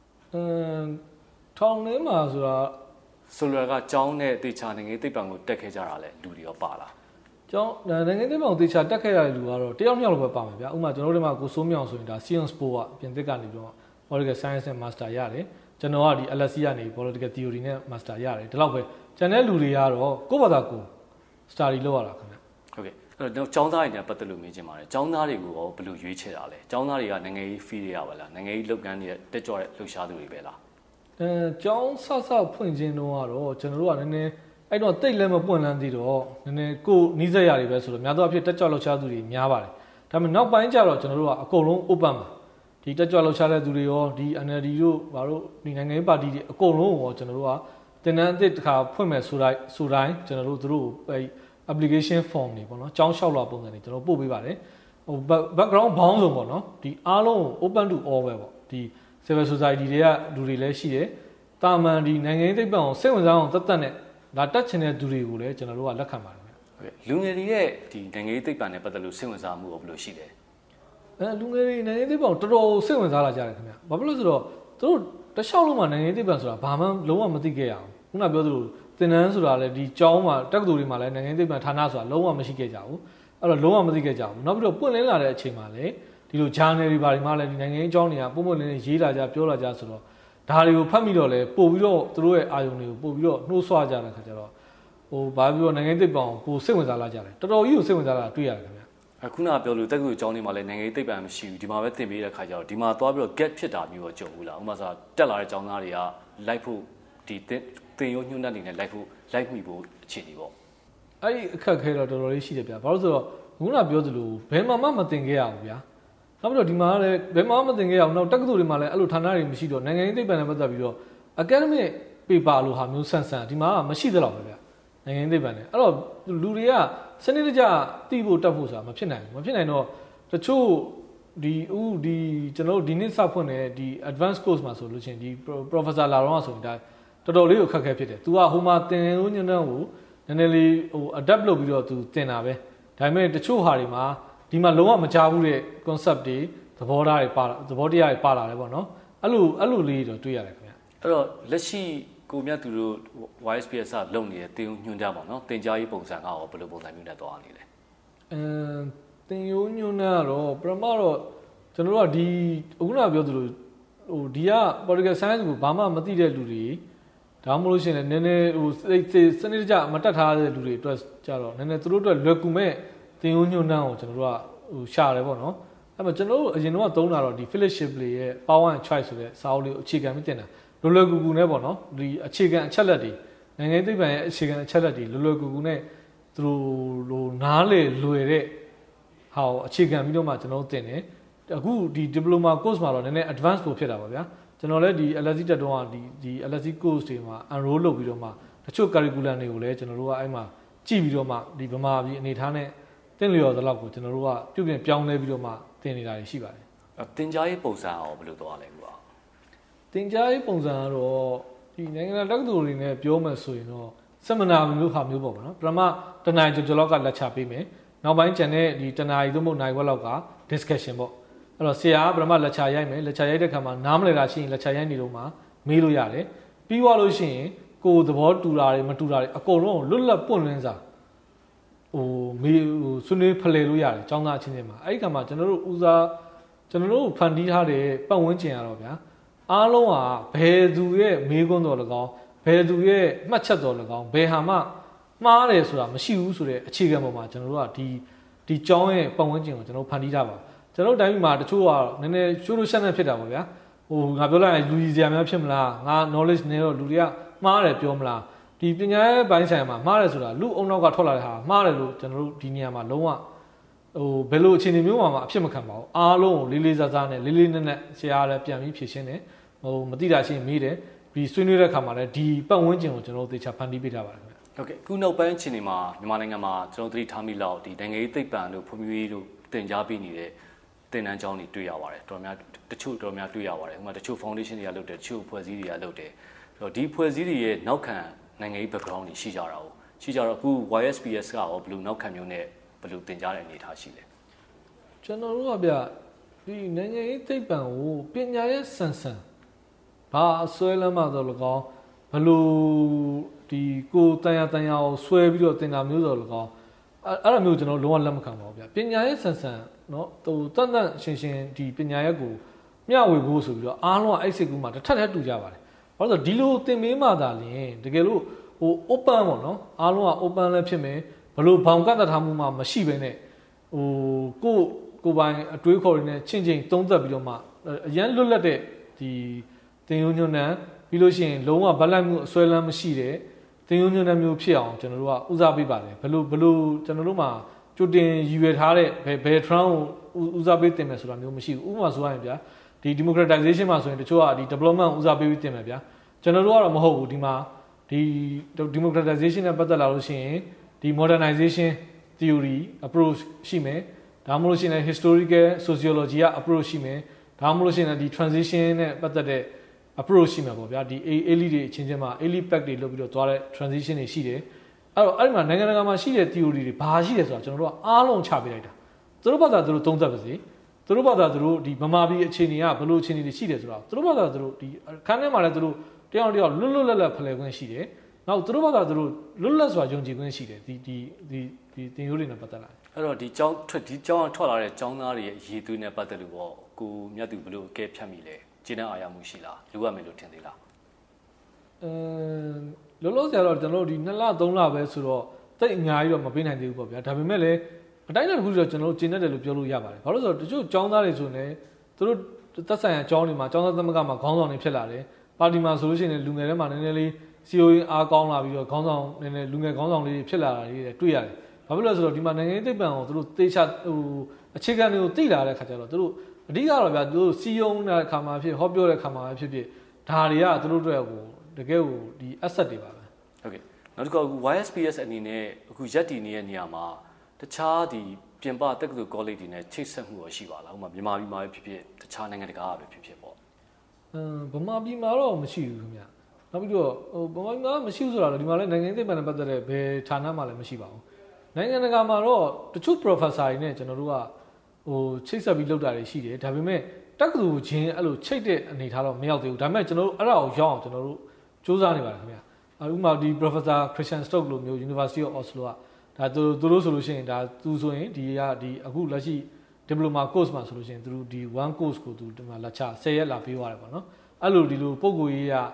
ထောင်ထဲမှာဆိုတာဆိုလိုကကျောင်းနဲ့တေချာနိုင်ငံသိပ္ပံကိုတက်ခဲ့ကြတာလဲလူတွေရောပါလားကျောင်းနိုင်ငံသိပ္ပံကိုတေချာတက်ခဲ့ရတဲ့လူကတော့တယောက်နှစ်ယောက်လောက်ပဲပါမှာဗျာဥပမာကျွန်တော်တို့ဒီမှာကိုစိုးမြောင်ဆိုရင်ဒါ Science Po ကပြင်သစ်ကနေပြီးတော့ Political Science နဲ့ Master ရတယ်ကျွန်တော်ကဒီ LSE ကနေ Political Theory နဲ့ Master ရတယ်ဒီလောက်ပဲကျန်တဲ့လူတွေကတော့ကိုယ့်ဘာသာကို study လုပ်ရတာခင်ဗျဟုတ်ကဲ့အဲ့တော့ကျောင်းသားတွေနဲ့ပတ်သက်လို့မေးချင်ပါတယ်ကျောင်းသားတွေကိုရောဘယ်လိုရွေးချယ်တာလဲကျောင်းသားတွေကနိုင်ငံရေး field တွေရပါလားနိုင်ငံရေးလုပ်ငန်းတွေတက်ကြွတဲ့လှုပ်ရှားသူတွေပဲလားကျောင်းဆဖွင့်ခြင်းတော့ကတော့ကျွန်တော်တို့ကနည်းနည်းအဲ့တော့တိတ်လည်းမပွင့်လန်းသေးတော့နည်းနည်းကိုနီးစက်ရတယ်ပဲဆိုတော့များသောအားဖြင့်တက်ကြွလှုပ်ရှားသူတွေများပါတယ်ဒါပေမဲ့နောက်ပိုင်းကျတော့ကျွန်တော်တို့ကအကုန်လုံး open ပါဒီတက်ကြွလှုပ်ရှားတဲ့သူတွေရောဒီ NLD တို့ဘာလို့ဒီနိုင်ငံရေးပါတီတွေအကုန်လုံးရောကျွန်တော်တို့ကတင်နန်းအသစ်တစ်ခါဖွင့်မယ်ဆိုတိုင်းကျွန်တော်တို့သူတို့အဲ့ application form တွေပေါ့နော်ကျောင်းလျှောက်လွှာပုံစံတွေကျွန်တော်ပို့ပေးပါတယ်ဟို background ဘောင်းစုံပေါ့နော်ဒီအားလုံး open to all ပဲပေါ့ဒီ civil society တွေကလူတွေလည်းရှိတယ်တာမန်ဒီနိုင်ငံရေးသိပ္ပံကိုစိတ်ဝင်စားအောင်တတ်နဲ့ဒါတက်ချင်တဲ့သူတွေကိုလည်းကျွန်တော်တို့ကလက်ခံပါတယ်ဟုတ်ကဲ့လူငယ်တွေရဲ့ဒီနိုင်ငံရေးသိပ္ပံနဲ့ပတ်သက်လို့စိတ်ဝင်စားမှုရောဘယ်လိုရှိလဲလူငယ်တွေနိုင်ငံရေးသိပ္ပံကိုတော်တော်စိတ်ဝင်စားလာကြတယ်ခင်ဗျဘာဖြစ်လို့ဆိုတော့သူတို့တခြားလုံးမှာနိုင်ငံရေးသိပ္ပံဆိုတာဘာမှလုံးဝမသိခဲ့ရအောင်ခုနပြောသလိုသင်တန်းဆိုတာလည်းဒီကျောင်းမှာတက္ကသိုလ်တွေမှာလည်းနိုင်ငံရေးသိပ္ပံဌာနဆိုတာလုံးဝမရှိခဲ့ကြဘူးအဲ့တော့လုံးဝမသိခဲ့ကြဘူးနောက်ပြီးတော့ပွင့်လင်းလာတဲ့အချိန်မှာလေဒီလို journal တွေဘာတွေမှလည်းဒီနိုင်ငံရေးအကြောင်းတွေကပုံမှန်လေးရေးလာကြပြောလာကြဆိုတော့ဒါတွေကိုဖတ်မိတော့လေပို့ပြီးတော့သူတို့ရဲ့အာယုံတွေကိုပို့ပြီးတော့နှိုးဆွကြတဲ့ခါကျတော့ဘာပြီးတော့နိုင်ငံရေးသိပ္ပံကိုပိုစိတ်ဝင်စားလာကြတယ်တော်တော်ကြီးကိုစိတ်ဝင်စားလာတွေ့ရတယ်ခင်ဗျခုနကပြောလို့တက္ကသိုလ်ကျောင်းတွေမှာလည်းနိုင်ငံရေးသိပ္ပံမရှိဘူးဒီမှာပဲသင်ပေးတဲ့ခါကျတော့ဒီမှာသွားပြီးတော့ get ဖြစ်တာမျိုးတော့ကြုံဘူးလားဥပမာဆိုတက်လာတဲ့ကျောင်းသားတွေကလိုက်ဖို့ဒီသင်ရိုးညွှန်းတတ်နေနဲ့လိုက်မိဖို့အခြေအနေပေါ့အဲ့ဒီအခက်ခဲတော့တော်တော်လေးရှိတယ်ဗျာဘာလို့ဆိုတော့ခုနပြောသလိုဘယ်မှမသင်ခဲ့ရဘူးဗျာနောက်ပြီးတော့ဒီမှာလည်းဘယ်မှမသင်ခဲ့ရအောင်နောက်တက္ကသိုလ်တွေမှာလည်းအဲ့လိုဌာနတွေမရှိတော့နိုင်ငံရေးသိပ္ပံနဲ့ပတ်သက်ပြီးတော့ academic paper လို့ဟာမျိုးဆန်ဒီမှာမရှိသလောက်ပဲဗျာနိုင်ငံရေးသိပ္ပံနဲ့အဲ့တော့လူတွေကစနစ်တကျသိဖို့တတ်ဖို့ဆိုတာမဖြစ်နိုင်တော့တချို့ဒီကျွန်တော်တို့ဒီနေ့စဖွင့်တဲ့ဒီ advanced course မှာဆိုလို့ရှိရင်ဒီ professor လာတော့ဆိုရင်ဒါတော်တော်လေးကိုခက်ခဲဖြစ်တယ်။ तू ကဟိုမှာသင်လို့ညွှန်းတန်းကိုနည်းနည်းလေးadapt လုပ်ပြီးတော့ तू သင်တာပဲ။ဒါပေမဲ့တချို့ဟာတွေမှာဒီမှာလုံးဝမကြားဘူးတဲ့ concept တွေသဘောတရားတွေပါလာတယ်ပေါ့နော်။အဲ့လိုလေးတော့တွေ့ရတယ်ခင်ဗျ။အဲ့တော့လက်ရှိကိုမြတ်သူတို့ YSPS လုံနေတဲ့သင်ညွှန်းကြားပါနော်။သင်ကြားရေးပုံစံကရောဘယ်လိုပုံစံမျိုးနဲ့သွားနေလဲ။သင်ရိုးညွှန်းတန်းကတော့ပထမတော့ကျွန်တော်တို့ကဒီအခုနပြောသလိုဒီက political science ကိုဘာမှမသိတဲ့လူတွေဒါမှမဟုတ်ရှင်လည်းနည်းနည်းစနစ်တကျမတက်ထားတဲ့လူတွေအတွက်ကြတော့နည်းနည်းသူတို့အတွက်လွယ်ကူမဲ့သင်ရိုးညွှန်းတန်းကိုကျွန်တော်တို့ကရှာတယ်ပေါ့နော်အဲ့မှာကျွန်တော်တို့အရင်တော့သုံးတာတော့ဒီ Philip Shipley ရဲ့ Power and Choice ဆိုတဲ့စာအုပ်လေးကိုအခြေခံပြီးတင်တာလွယ်ကူနဲ့ပေါ့နော်ဒီအခြေခံအချက်လက်တွေနိုင်ငံသိပ္ပံရဲ့အခြေခံအချက်လက်တွေလွယ်ကူနဲ့သူတို့နားလေလွယ်တဲ့ဟာကိုအခြေခံပြီးတော့မှကျွန်တော်တင်တယ်အခုဒီ diploma course မှာတော့နည်းနည်း advance ပို့ဖြစ်တာပါဗျာကျွန်တော်လည်းဒီ LSE တက်တော့ဒီ LSE course တွေမှာ enroll လုပ်ပြီးတော့မှတချို့ curriculum တွေကိုလည်းကျွန်တော်တို့ကအဲ့မှာကြည့်ပြီးတော့မှဒီဗမာပြည်အနေထားနဲ့တင်လျော်သလောက်ကိုကျွန်တော်တို့ကပြုပြင်ပြောင်းလဲပြီးတော့မှသင်နေတာရှိပါတယ်သင်ကြားရေးပုံစံရောဘယ်လိုသွားလဲကွာသင်ကြားရေးပုံစံကတော့ဒီနိုင်ငံတကာတက္ကသိုလ်တွေနဲ့ပြောမှဆိုရင်တော့ seminar မျိုးဟာမျိုးပေါ့နော်ပထမတနင်္လာကျော်လောက်က lecture ပေးမယ်နောက်ပိုင်းကျန်တဲ့ဒီတနင်္လာရီသို့မဟုတ်နိုင်ဝက်လောက်က discussion ပေါ့အဲ့တော့ဆရာကပထမ lecture ရိုက်မယ် lecture ရိုက်တဲ့ခါမှာနားမလည်တာရှိရင် lecture ရိုက်နေတော့မှမေးလို့ရတယ်ပြီးသွားလို့ရှိရင်ကိုယ်သဘောတူတာတွေမတူတာတွေအကုန်လုံးလွတ်လပ်ပွင့်လင်းစာဆွေးနွေးဖလှယ်လို့ရတယ်ကျောင်းသားအချင်းချင်းမှာအဲ့ဒီခါမှာကျွန်တော်တို့ဖန်တီးထားတဲ့ပတ်ဝန်းကျင်ရတော့ဗျာအားလုံးကဘယ်သူရဲ့မေးခွန်းတော်၎င်းဘယ်သူရဲ့မှတ်ချက်တော်၎င်းဘယ်ဟာမှမှားတယ်ဆိုတာမရှိဘူးဆိုတဲ့အခြေခံပေါ်မှာကျွန်တော်တို့ကဒီကျောင်းရဲ့ပတ်ဝန်းကျင်ကိုကျွန်တော်ဖန်တီးထားပါကျွန်တော်တိုင်းမှာတချို့ကနည်းနည်းရှိုးလို့ရှက်နေဖြစ်တာပေါ့ဗျာငါပြောလိုက်ရင်လူကြီးစရာများဖြစ်မလားငါ knowledge နဲ့တော့လူတွေကမှားတယ်ပြောမလားဒီပညာရေးပိုင်းဆိုင်ရာမှာမှားတယ်ဆိုတာလူအုံနောက်ကထွက်လာတဲ့ဟာမှားတယ်လို့ကျွန်တော်တို့ဒီနေရာမှာလုံးဝဘယ်လိုအခြေအနေမျိုးမှာအဖြစ်မခံပါဘူးအားလုံးကိုလေးလေးစားစားနဲ့လေးလေးနက်နက်ဆရာကလည်းပြန်ပြီးဖြေရှင်းတယ်မသိတာရှိရင်မေးတယ်ပြီးဆွေးနွေးတဲ့ခါမှာလည်းဒီပတ်ဝန်းကျင်ကိုကျွန်တော်တို့သေချာဖန်တီးပေးထားပါတယ်ခင်ဗျဟုတ်ကဲ့ခုနောက်ပိုင်းအခြေအနေမှာမြန်မာနိုင်ငံမှာကျွန်တော်သတိထားမိလောက်ဒီနိုင်ငံရေးသိပ္ပံတို့ဖွံ့ဖြိုးရေးတို့သင်ကြားပေးနေတဲ့သင်တန်းကျောင်းတွေတွေ့ရပါတယ်တချို့တော်များတွေ့ရပါတယ်ဥပမာတချို့ foundation တွေကလုပ်တယ်တချို့ဖွဲ့စည်းတွေကလုပ်တယ်ဆိုတော့ဒီဖွဲ့စည်းတွေရဲ့နောက်ခံနိုင်ငံရေး background တွေရှိကြတာ哦ရှိကြတော့အခု YSPS ကရောဘယ်လိုနောက်ခံမျိုးနဲ့ဘယ်လိုသင်ကြားတဲ့အနေအထားရှိလဲကျွန်တော်တို့ကဗျဒီနိုင်ငံရေးသိပ္ပံကိုပညာရဲ့ဆန်ဘာအစွဲလမ်းမှတော့လကောင်းဘယ်လိုဒီကိုတန်ရကိုဆွဲပြီးတော့သင်တာမျိုးတော့လကောင်းအဲ့လိုမျိုးကျွန်တော်လုံးဝလက်မခံပါဘူးဗျပညာရဲ့ဆန်เนาะတန်ရှင်းဒီပညာရဲ့ကိုမျှဝေဖို့ဆိုပြီးတော့အားလုံးကအဲ့စိတ်ကူးမှာတစ်ထပ်တူကြပါတယ်ဘာလို့ဆိုဒီလိုသင်ပေးမှသာလျှင်တကယ်လို့open ပေါ့နော်အားလုံးက open လည်းဖြစ်မယ်ဘလို့ဘောင်ကတ်တထားမှုမှမရှိဘဲနဲ့ကိုပိုင်အတွေးခေါ်ရင်းနဲ့ချင်းသုံးသက်ပြီးတော့မှအရန်လွတ်လပ်တဲ့ဒီသင်ရိုးညွှန်းတန်းပြီးလို့ရှိရင်လုံးဝဗလိုက်မှုအစွဲလမ်းမရှိတဲ့သင်ရိုးညွှန်းတန်းမျိုးဖြစ်အောင်ကျွန်တော်တို့ကဦးစားပေးပါတယ်ဘလို့ကျွန်တော်တို့မှာကြိုတင်ရည်ရွယ်ထားတဲ့ဘယ် trend ကိုဦးစားပေးတင်မယ်ဆိုတာမျိုးမရှိဘူးဥပမာဆိုရရင်ဗျာဒီ democratization မှာဆိုရင်တချို့ကဒီ development ဦးစားပေးပြီးတင်မယ်ဗျာကျွန်တော်တို့ကတော့မဟုတ်ဘူးဒီမှာဒီ democratization နဲ့ပတ်သက်လာလို့ရှိရင်ဒီ modernization theory approach ရှိမယ်ဒါမှမဟုတ်ရှင်လည်း historical sociology က approach ရှိမယ်ဒါမှမဟုတ်ရှင်လည်းဒီ transition နဲ့ပတ်သက်တဲ့ approach ရှိမှာပေါ့ဗျာဒီ elite တွေအချင်းချင်းမှာ elite pack တွေလုပ်ပြီးတော့သွားတဲ့ transition တွေရှိတယ်အဲ့တော့အဲ့ဒီမှာနိုင်ငံတကာမှာရှိတဲ့ theory တွေဘာရှိတယ်ဆိုတာကျွန်တော်တို့ကအားလုံးချပေးလိုက်တာသူတို့ဘာသာသူတို့သုံးသပ်ပါစေသူတို့ဘာသာသူတို့ဒီဗမာပြည်အခြေအနေကဘယ်လိုအခြေအနေတွေရှိတယ်ဆိုတာသူတို့ဘာသာသူတို့ဒီခန်းထဲမှာလည်းသူတို့တယောက်လွတ်လပ်ဖလှယ်ခွင့်ရှိတယ်နောက်သူတို့ဘာသာသူတို့လွတ်လပ်စွာယုံကြည်ခွင့်ရှိတယ်ဒီသင်ရိုးတွေနဲ့ပတ်သက်လာတယ်အဲ့တော့ဒီကျောင်းထွက်လာတဲ့ကျောင်းသားတွေရဲ့ရည်သွေးနဲ့ပတ်သက်လို့ပေါ့ကိုမြတ်သူဘယ်လိုအကဲဖြတ်မိလဲကျင်းတဲ့အာရမှုရှိလားလိုရမယ်လို့ထင်သေးလားလောလောဆယ်တော့ကျွန်တော်တို့ဒီ2လ3လပဲဆိုတော့တိတ်အများကြီးတော့မပေးနိုင်သေးဘူးပေါ့ဗျာဒါပေမဲ့လည်းအတိုင်းအတာတစ်ခုဆိုတော့ကျွန်တော်တို့ကျင်းတယ်လို့ပြောလို့ရပါတယ်ဘာလို့ဆိုတော့တချို့ကျောင်းသားတွေဆိုရင်သူတို့သက်ဆိုင်ရာကျောင်းတွေမှာကျောင်းသားသမဂ္ဂမှာခေါင်းဆောင်တွေဖြစ်လာတယ်ပါတီမှာဆိုလို့ရှိရင်လူငယ်တွေမှာနည်းနည်းလေးစီယိုရင်အားကောင်းလာပြီးတော့ခေါင်းဆောင်နည်းနည်းလူငယ်ခေါင်းဆောင်လေးတွေဖြစ်လာတာတွေတွေ့ရတယ်ဘာဖြစ်လို့လဲဆိုတော့ဒီမှာနိုင်ငံရေးသိပ္ပံကိုသူတို့သေချာအခြေခံတွေကိုသိလာတဲ့ခါကျတော့သူတို့အဓိကတော့ဗျာသူတို့စီယုံတဲ့ခါမှာဖြစ်ဟောပြောတဲ့ခါမှာဖြစ်ဖြစ်ဒါတွေကသူတို့အတွက်ကိုတကယ်ကိုဒီ asset တွေပါပဲဟုတ်ကဲ့နောက်တစ်ခါအခု YSPS အနေနဲ့အခုရက်တီနေတဲ့နေရာမှာတခြားဒီပြင်ပတက္ကသိုလ် college တွေနဲ့ချိတ်ဆက်မှုရရှိပါလားဥပမာမြန်မာပြည်မှာပဲဖြစ်ဖြစ်တခြားနိုင်ငံတကာကပဲဖြစ်ဖြစ်ပေါ့ဗမာပြည်မှာတော့မရှိဘူးခင်ဗျနောက်ပြီးတော့ဗမာပြည်မှာမရှိဘူးဆိုတာတော့ဒီမှာလည်းနိုင်ငံရေးသိပ္ပံနဲ့ပတ်သက်တဲ့ဘယ်ဌာနမှလည်းမရှိပါဘူးနိုင်ငံတကာမှာတော့တချို့ professor တွေနဲ့ကျွန်တော်တို့ကချိတ်ဆက်ပြီးလုပ်တာတွေရှိတယ်ဒါပေမဲ့တက္ကသိုလ်ချင်းအဲ့လိုချိတ်တဲ့အနေထားတော့မရောက်သေးဘူးဒါပေမဲ့ကျွန်တော်တို့အဲ့ဒါကိုရောက်အောင်ကျွန်တော်တို့စူးစမ်းနေပါတယ်ခင်ဗျဥပမာဒီ professor Christian Stokes လို့မျိုး University of Oslo ကဒါသူတို့ဆိုလို့ရှိရင်ဒါသူဆိုရင်ဒီအခုလက်ရှိ diploma course မှာဆိုလို့ရှိရင်သူတို့ဒီ one course ကိုသူဒီမှာလက်ချ10ရက်လာပေးသွားတယ်ပေါ့နော်အဲ့လိုဒီလိုပုံကိုရေးရ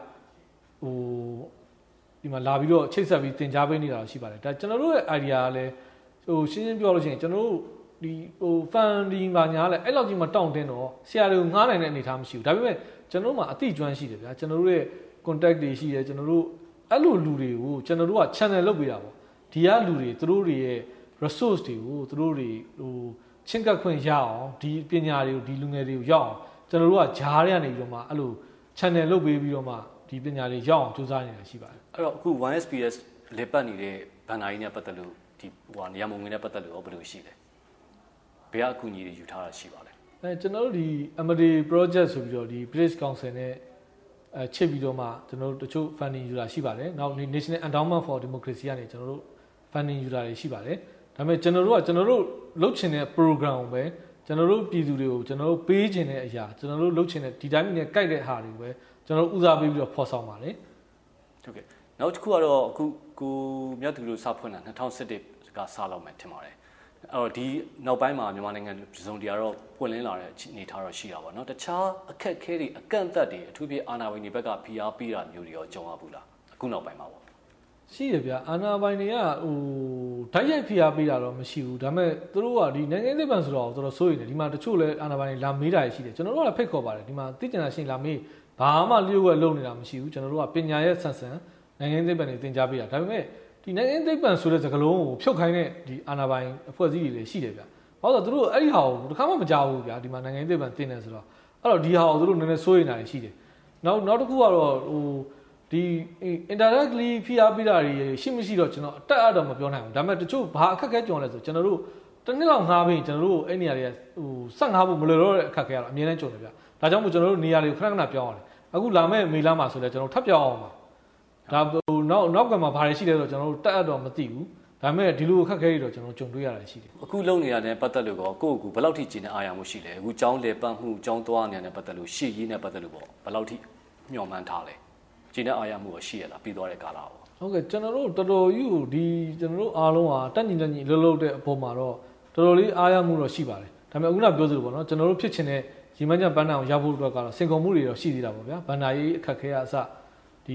ဒီမှာလာပြီးတော့ချိတ်ဆက်ပြီးသင်ကြားပေးနေတာရှိပါတယ်ဒါကျွန်တော်တို့ရဲ့ idea ကလည်းရှင်းရှင်းပြောလို့ရှိရင်ကျွန်တော်တို့ဒီ funding ပါညာလဲအဲ့လောက်ကြီးမတောင့်တင်းတော့ဆရာတွေကိုငှားနိုင်တဲ့အနေအထားမရှိဘူးဒါပေမဲ့ကျွန်တော်တို့မှာအသိကျွမ်းရှိတယ်ဗျာကျွန်တော်တို့ရဲ့ contact တွေရှိတယ်ကျွန်တော်တို့အဲ့လိုလူတွေကိုကျွန်တော်တို့က channel လုပ်ပေးတာပေါ့ဒီကလူတွေသူတို့တွေရဲ့ resource တွေကိုသူတို့တွေချင်းကပ်ခွင့်ရအောင်ဒီပညာတွေကိုဒီလူငယ်တွေကိုရအောင်ကျွန်တော်တို့ကဂျားတွေကနေပြီးတော့မှအဲ့လို channel လုပ်ပေးပြီးတော့မှဒီပညာတွေရအောင်စူးစမ်းနေတာရှိပါတယ်အဲ့တော့အခု YSPS လေပတ်နေတဲ့ဘန်နာကြီးနဲ့ပတ်သက်လို့ဒီနေရာမုံငင်းနဲ့ပတ်သက်လို့ဘယ်လိုရှိလဲဘယ်အကူအညီတွေယူထားတာရှိပါလဲကျွန်တော်တို့ဒီ MD project ဆိုပြီးတော့ဒီ British Council နဲ့ချစ်ပြီးတော့မှကျွန်တော်တို့တချို့ funding ယူတာရှိပါတယ်နောက် National Endowment for Democracy ကနေကျွန်တော်တို့ funding ယူတာတွေရှိပါတယ်ဒါပေမဲ့ကျွန်တော်တို့လုပ်ချင်တဲ့ program ကိုပဲကျွန်တော်တို့ပြည်သူတွေကိုကျွန်တော်တို့ပေးချင်တဲ့အရာကျွန်တော်တို့လုပ်ချင်တဲ့ဒီတိုင်းနဲ့ကြိုက်တဲ့ဟာတွေကိုပဲကျွန်တော်တို့ဦးစားပေးပြီးတော့ဖော်ဆောင်ပါတယ်ဟုတ်ကဲ့နောက်တစ်ခုကတော့အခုကိုမြတ်သူတို့စဖွင့်တာ2017ကစလောက်မှထင်ပါတယ်အဲ့တော့ဒီနောက်ပိုင်းမှာမြန်မာနိုင်ငံပြည်စုံတရားတော့ပွင့်လင်းလာတဲ့အနေထားတော့ရှိတာပေါ့နော်တခြားအခက်အခဲတွေအကန့်အသတ်တွေအထူးဖြင့်အာဏာပိုင်တွေဘက်ကဖိအားပေးတာမျိုးတွေရောကြုံရဘူးလားအခုနောက်ပိုင်းမှာပေါ့ရှိရဗျာအာဏာပိုင်တွေကဓာတ်ရိုက်ဖိအားပေးတာတော့မရှိဘူးဒါပေမဲ့သူတို့ကဒီနိုင်ငံရေးသိပ္ပံဆိုတော့တော်တော်စိုးရိမ်တယ်ဒီမှာတချို့လဲအာဏာပိုင်တွေလာမေးတာရှိတယ်ကျွန်တော်တို့ကဖိတ်ခေါ်ပါတယ်ဒီမှာသိကျင်တာရှိရင်လာမေးဘာမှလျှို့ဝှက်လုပ်နေတာမရှိဘူးကျွန်တော်တို့ကပညာရဲ့ဆန်ဆန်နိုင်ငံရေးသိပ္ပံတွေသင်ကြားပေးတာဒါပေမဲ့ဒီနိုင်ငံရေးသိပ္ပံဆိုတဲ့စကားလုံးကိုဖြုတ်ခိုင်းတဲ့ဒီအာဏာပိုင်အဖွဲ့အစည်းတွေလည်းရှိတယ်ဗျာဘာလို့လဲဆိုတော့သူတို့အဲ့ဒီဟာကိုတစ်ခါမှမကြားဘူးဗျာဒီမှာနိုင်ငံရေးသိပ္ပံသင်တယ်ဆိုတော့အဲ့တော့ဒီဟာကိုသူတို့နည်းနည်းစိုးရိမ်တာရှိတယ်နောက်တစ်ခုကတော့ဒီ indirectly ဖိအားပေးတာတွေရှိမရှိတော့ကျွန်တော်အတက်အတော့မပြောနိုင်ဘူးဒါပေမဲ့တချို့ဘာအခက်အခဲကြုံလဲဆိုကျွန်တော်တို့တစ်နှစ်လောက်ငှားပြီးကျွန်တော်တို့အဲ့နေရာတွေကဆက်ငှားဖို့မလွယ်တော့တဲ့အခက်အခဲကတော့အများနဲ့ကြုံတယ်ဗျဒါကြောင့်မို့ကျွန်တော်တို့နေရာတွေကိုခဏခဏပြောင်းရတယ်အခုလာမဲ့မေလမှာဆိုလဲကျွန်တော်ထပ်ပြောင်းအောင်ပါဒါနောက်ကမှာဘာတွေရှိလဲဆိုတော့ကျွန်တော်တို့တက်အတော့မသိဘူးဒါပေမဲ့ဒီလိုအခက်အခဲတွေတော့ကျွန်တော်ကြုံတွေ့ရတာရှိတယ်အခုလုံနေရတဲ့ပတ်သက်လို့ကိုယ့်ကိုဘယ်လောက်ထိကျင်းနေအားရမှုရှိလဲအခုကျောင်းလေပတ်မှုကျောင်းသွားနေတဲ့ပတ်သက်လို့ရှေ့ရေးနဲ့ပတ်သက်လို့ပေါ့ဘယ်လောက်ထိမျှော်မှန်းထားလဲကျင်းတဲ့အားရမှုရှိရလားပြီးသွားတဲ့ကာလပေါ့ဟုတ်ကဲ့ကျွန်တော်တို့တော်တော်ကြီးကိုဒီကျွန်တော်တို့အားလုံးဟာတက်ညီလှုပ်တဲ့အပေါ်မှာတော့တော်တော်လေးအားရမှုတော့ရှိပါတယ်ဒါပေမဲ့အခုနပြောသလိုပေါ့နော်ကျွန်တော်တို့ဖြစ်ချင်တဲ့ရီမန်းကျန်ပန်းတန်ကိုရဖို့အတွက်ကတော့စင်ကုန်မှုတွေတော့ရှိသေးတာပေါ့ဗျာဘန်နာရေးအခက်ခဲအစဒီ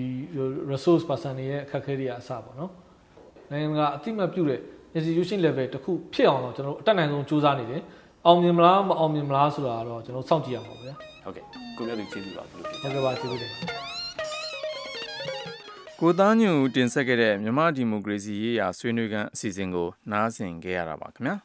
resource person တွေရဲ့အခက်ခဲတွေအစပေါ့နော်နိုင်ငံကအတိမတ်ပြုတဲ့ institution level တခုဖြစ်အောင်တော့ကျွန်တော်တို့အတက်နိုင်ဆုံးစူးစမ်းနေတယ်အောင်မြင်မလားမအောင်မြင်မလားဆိုတာတော့ကျွန်တော်စောင့်ကြည့်ရမှာပေါ့ဗျာဟုတ်ကဲ့ကိုမြတ်သူကျေးဇူးပါဘယ်လိုဖြစ်ဟုတ်ကဲ့ပါကျေးဇူးတင်ကိုသားညွန့်တင်ဆက်ခဲ့တဲ့မြန်မာဒီမိုကရေစီရေးရာဆွေးနွေးခန်းအစီအစဉ်ကိုနားဆင်ခဲ့ရတာပါခင်ဗျာ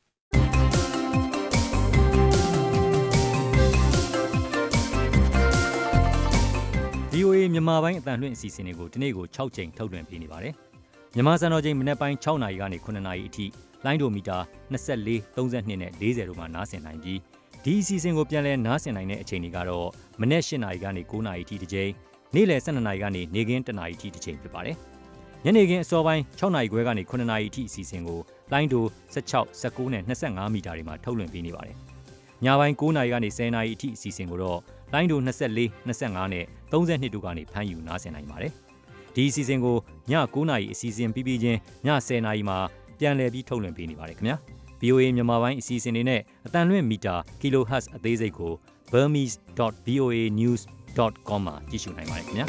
VOA မြန်မာပိုင်းအတန်လွှင့်အစီအစဉ်တွေကိုဒီနေ့ကို6ချိန်ထုတ်လွှင့်ပေးနေပါတယ်။မြန်မာစံတော်ချိန်မနက်ပိုင်း6နာရီကနေ9နာရီအထိလိုင်းဒိုမီတာ24 32နဲ့40တို့မှာနားဆင်နိုင်ပြီးဒီအစီအစဉ်ကိုပြန်လည်နားဆင်နိုင်တဲ့အချိန်တွေကတော့မနက်8နာရီကနေ9နာရီအထိတစ်ချိန်နေ့လယ်12နာရီကနေနေ့ခင်း1နာရီအထိတစ်ချိန်ဖြစ်ပါတယ်။ညနေခင်းအစောပိုင်း6နာရီခွဲကနေ9နာရီအထိအစီအစဉ်ကိုလိုင်းဒို16 19နဲ့25မီတာတွေမှာထုတ်လွှင့်ပေးနေပါတယ်။ညပိုင်း9နာရီကနေ10နာရီအထိအစီအစဉ်ကိုတော့လိုင်းဒို24 25နဲ့32တို့ကနေဖမ်းယူနားဆင်နိုင်ပါတယ်။ဒီအစီအစဉ်ကိုည9နာရီအစီအစဉ်ပြီးပြီးချင်းည10နာရီမှာပြန်လည်ပြီးထုတ်လွှင့်ပေးနေပါတယ်ခင်ဗျာ VOA မြန်မာပိုင်းအစီအစဉ်တွေနဲ့အတန်လွင့်မီတာ kilohertz အသေးစိတ်ကို burmese.voanews.com မှာကြည့်ရှုနိုင်ပါတယ်ခင်ဗျာ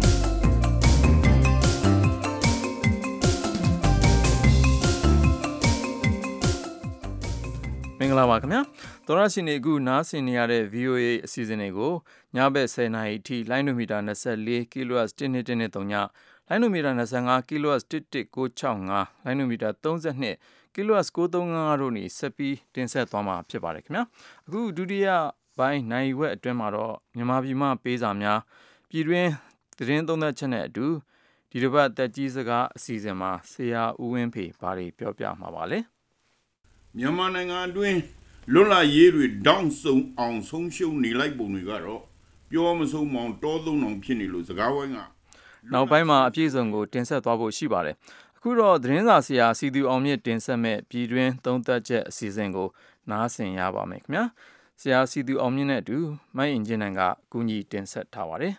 မင်္ဂလာပါခင်ဗျာသောရရှင်တွေအခုနားဆင်နေရတဲ့ VOA အစီအစဉ်တွေကိုညဘက်10:00 နာရီအထိလိုင်းနိုမီတာ24 kHz 1.1.3ညလိုင်းနိုမီတာ25 kHz 1.665လိုင်းနိုမီတာ32 kHz 935တို့နေဆက်ပြီးတင်ဆက်သွားမှာဖြစ်ပါတယ်ခင်ဗျာအခုဒုတိယပိုင်းနိုင်ဝက်အတွင်းမှာတော့မြန်မာပြည်မှပေးစာများပြည်တွင်းသတင်းသုံးသပ်ချက်နဲ့အတူဒီတစ်ပတ်တက်ကြီးစကားအစီအစဉ်မှာဆရာဦးဝင်းဖေဘာတွေပြောပြမှာပါလဲမြန်မာနိုင်ငံအတွင်းလွတ်လပ်ရေးတွေတောင်းဆုံအောင်ဆုံးရှုံးနေလိုက်ပုံတွေကတော့ပြောမဆုံးမောင်တောသုံးအောင်ဖြစ်နေလို့စကားဝိုင်းကနောက်ပိုင်းမှာအပြည့်စုံကိုတင်ဆက်သွားဖို့ရှိပါတယ်အခုတော့သတင်းစာဆရာစီသူအောင်မြင့်တင်ဆက်မဲ့ပြည်တွင်းသုံးသပ်ချက်အစီအစဉ်ကိုနားဆင်ရပါမယ်ခင်ဗျာဆရာစီသူအောင်မြင့်နဲ့အတူမိုင်းအင်ဂျင်နိုင်ကကူညီတင်ဆက်ထားပါတယ်